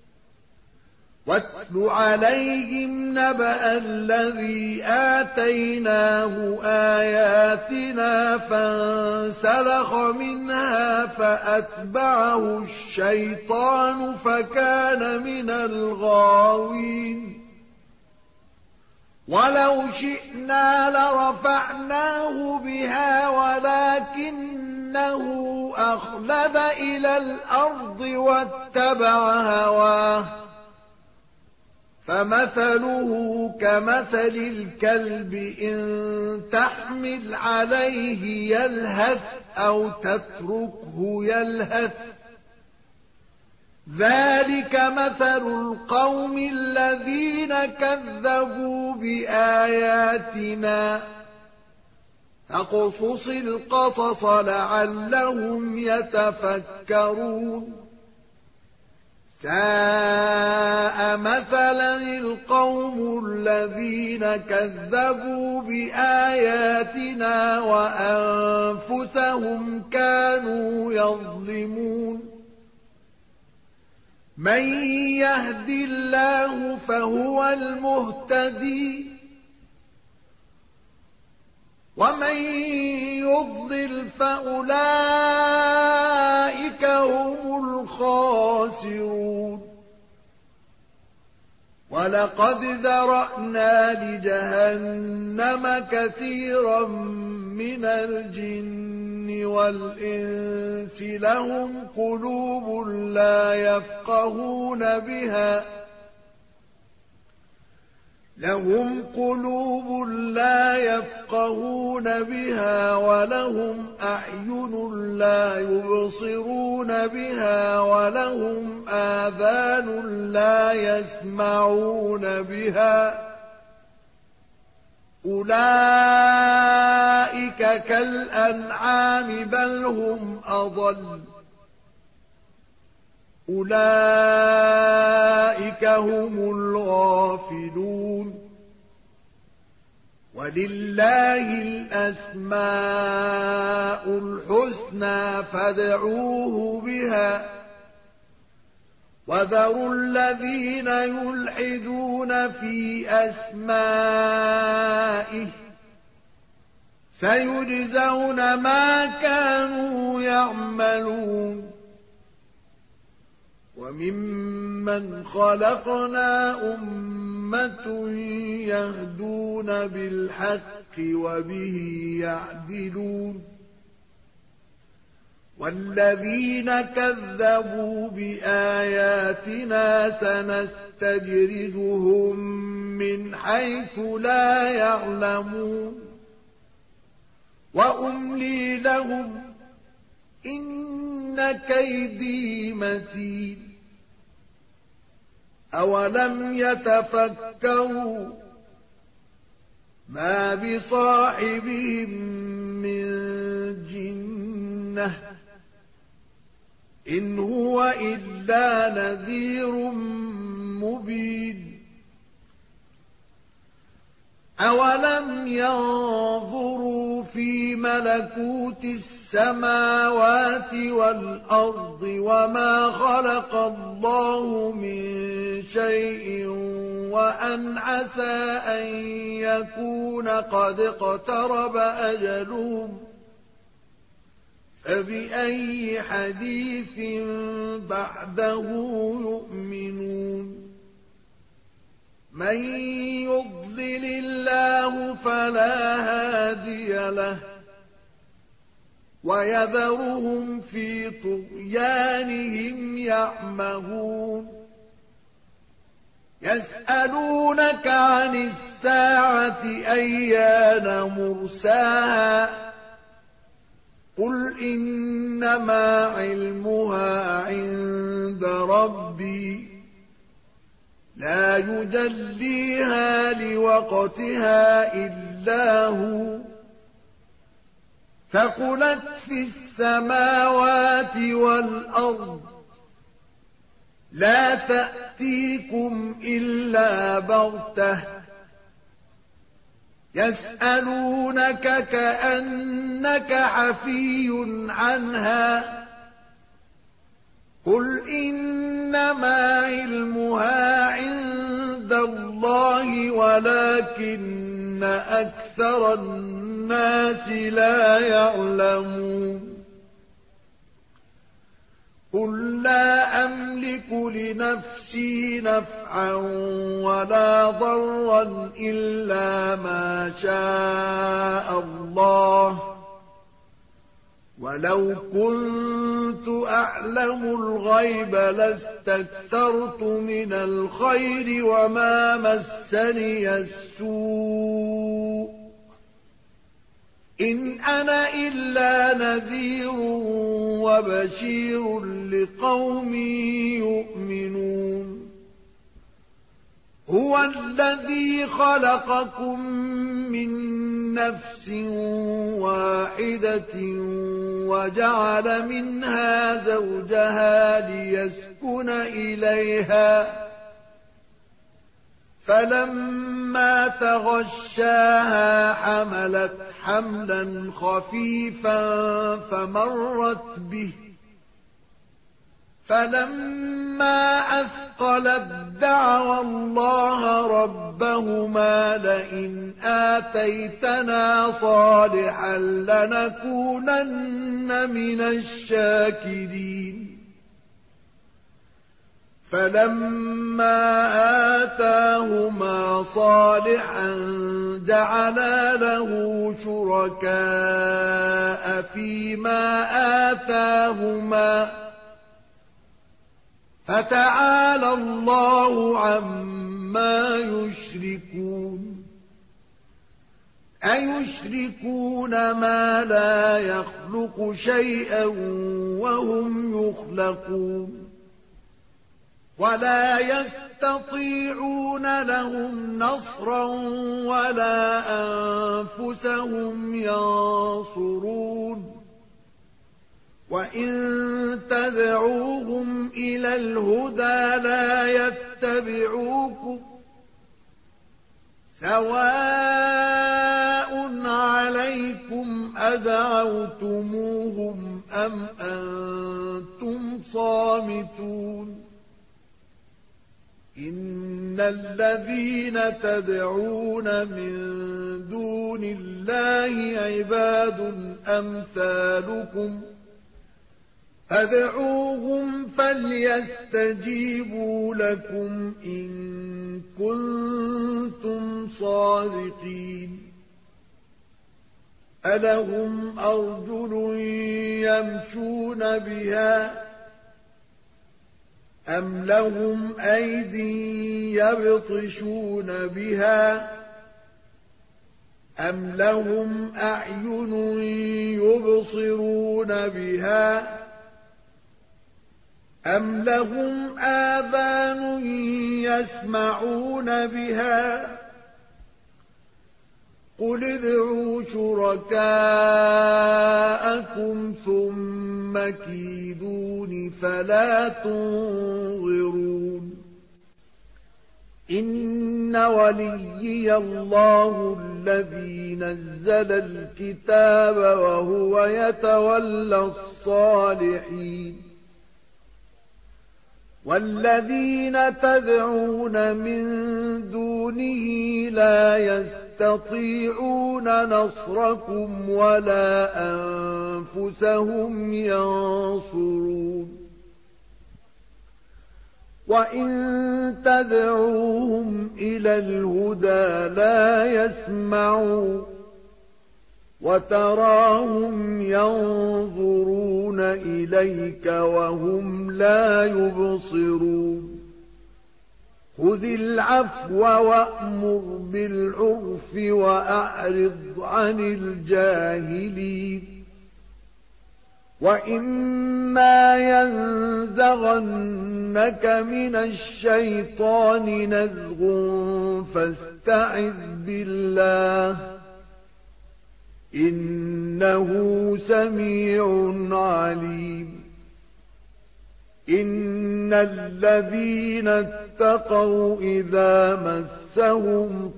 واتل عليهم نبأ الذي آتيناه آياتنا فانسلخ منها فأتبعه الشيطان فكان من الغاوين ولو شئنا لرفعناه بها ولكنه أخلد إلى الأرض واتبع هواه فمثله كمثل الكلب إن تحمل عليه يلهث أو تتركه يلهث ذلك مثل القوم الذين كذبوا بآياتنا فاقصص القصص لعلهم يتفكرون ساء مثلا القوم الذين كذبوا بآياتنا وأنفسهم كانوا يظلمون من يهد الله فهو المهتدي ومن يضلل فأولئك هم الخاسرون ولقد ذرأنا لجهنم كثيرا من الجن والإنس لهم قلوب لا يفقهون بها ولهم أعين لا يبصرون بها ولهم آذان لا يسمعون بها أولئك كالأنعام بل هم أضل أولئك هم الغافلون ولله الأسماء الحسنى فادعوه بها وذروا الذين يلحدون في أسمائه سيجزون ما كانوا يعملون وممن خلقنا أمة يهدون بالحق وبه يعدلون والذين كذبوا بآياتنا سنستدرجهم من حيث لا يعلمون وأملي لهم إن كيدي متين أولم يتفكروا ما بصاحبهم من جنة إن هو إلا نذير مبين أولم ينظروا في ملكوت السماوات والأرض وما خلق الله من شيء وأن عسى أن يكون قد اقترب أجلهم فبأي حديث بعده يؤمنون من يضلل الله فلا هادي له ويذرهم في طغيانهم يعمهون يسألونك عن الساعة أيان مرساها قل إنما علمها عند ربي لا يجليها لوقتها إلا هو ثقلت في السماوات والأرض لا تأتيكم إلا بغتة يسألونك كأنك حفي عنها قل إنما علمها عند الله ولكن أكثر الناس لا يعلمون قل لا أملك لنفسي نفعا ولا ضرا إلا ما شاء الله ولو كنت كنت أعلم الغيب لاستكثرت من الخير وما مسني السوء إن أنا إلا نذير وبشير لقوم يؤمنون هو الذي خلقكم من نفس واحدة وجعل منها زوجها ليسكن إليها فلما تغشاها حملت حملا خفيفا فمرت به فلما أثقلت دعوا الله ربهما لئن آتيتنا صالحا لنكونن من الشاكرين فلما آتاهما صالحا جعلا له شركاء فيما آتاهما فتعالى الله عما يشركون أيشركون ما لا يخلق شيئا وهم يخلقون ولا يستطيعون لهم نصرا ولا أنفسهم ينصرون وإن تدعوهم إلى الهدى لا يتبعوكم سواء عليكم أدعوتموهم أم أنتم صامتون إن الذين تدعون من دون الله عباد أمثالكم فادعوهم فليستجيبوا لكم إن كنتم صادقين ألهم أرجل يمشون بها أم لهم أيد يبطشون بها أم لهم أعين يبصرون بها أم لهم آذان يسمعون بها قل ادعوا شركاءكم ثم كيدون فلا تنظرون إن وليي الله الذي نزل الكتاب وهو يتولى الصالحين والذين تدعون من دونه لا يستطيعون نصركم ولا أنفسهم ينصرون وإن تدعوهم إلى الهدى لا يسمعوا وتراهم ينظرون إليك وهم لا يبصرون خذ العفو وأمر بالعرف وأعرض عن الجاهلين وإما ينزغنك من الشيطان نزغ فاستعذ بالله إنه سميع عليم إن الذين اتقوا إذا مسهم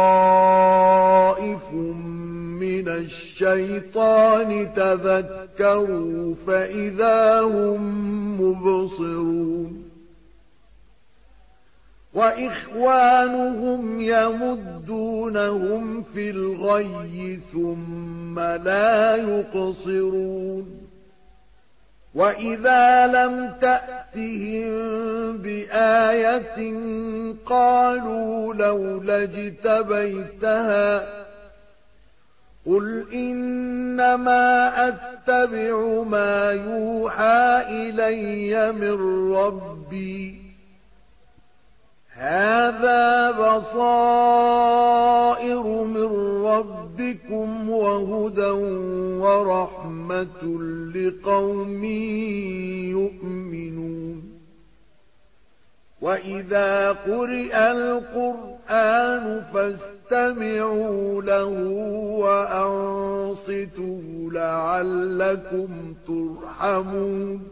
طائف من الشيطان تذكروا فإذا هم مبصرون وإخوانهم يمدونهم في الغي ثم لا يقصرون وإذا لم تأتهم بآية قالوا لولا اجتبيتها قل إنما أتبع ما يوحى إلي من ربي هذا بصائر من ربكم وهدى ورحمة لقوم يؤمنون وإذا قرئ القرآن فاستمعوا له وأنصتوا لعلكم ترحمون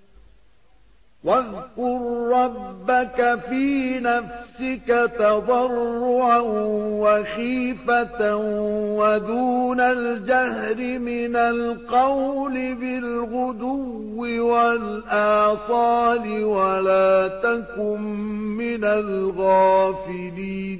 واذكر ربك في نفسك تضرعا وخيفة ودون الجهر من القول بالغدو والآصال ولا تكن من الغافلين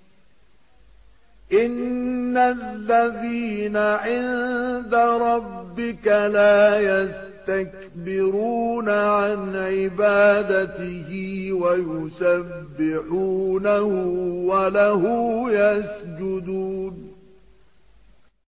إن الذين عند ربك لا يستكبرون عن عبادته ويسبحونه وله يسجدون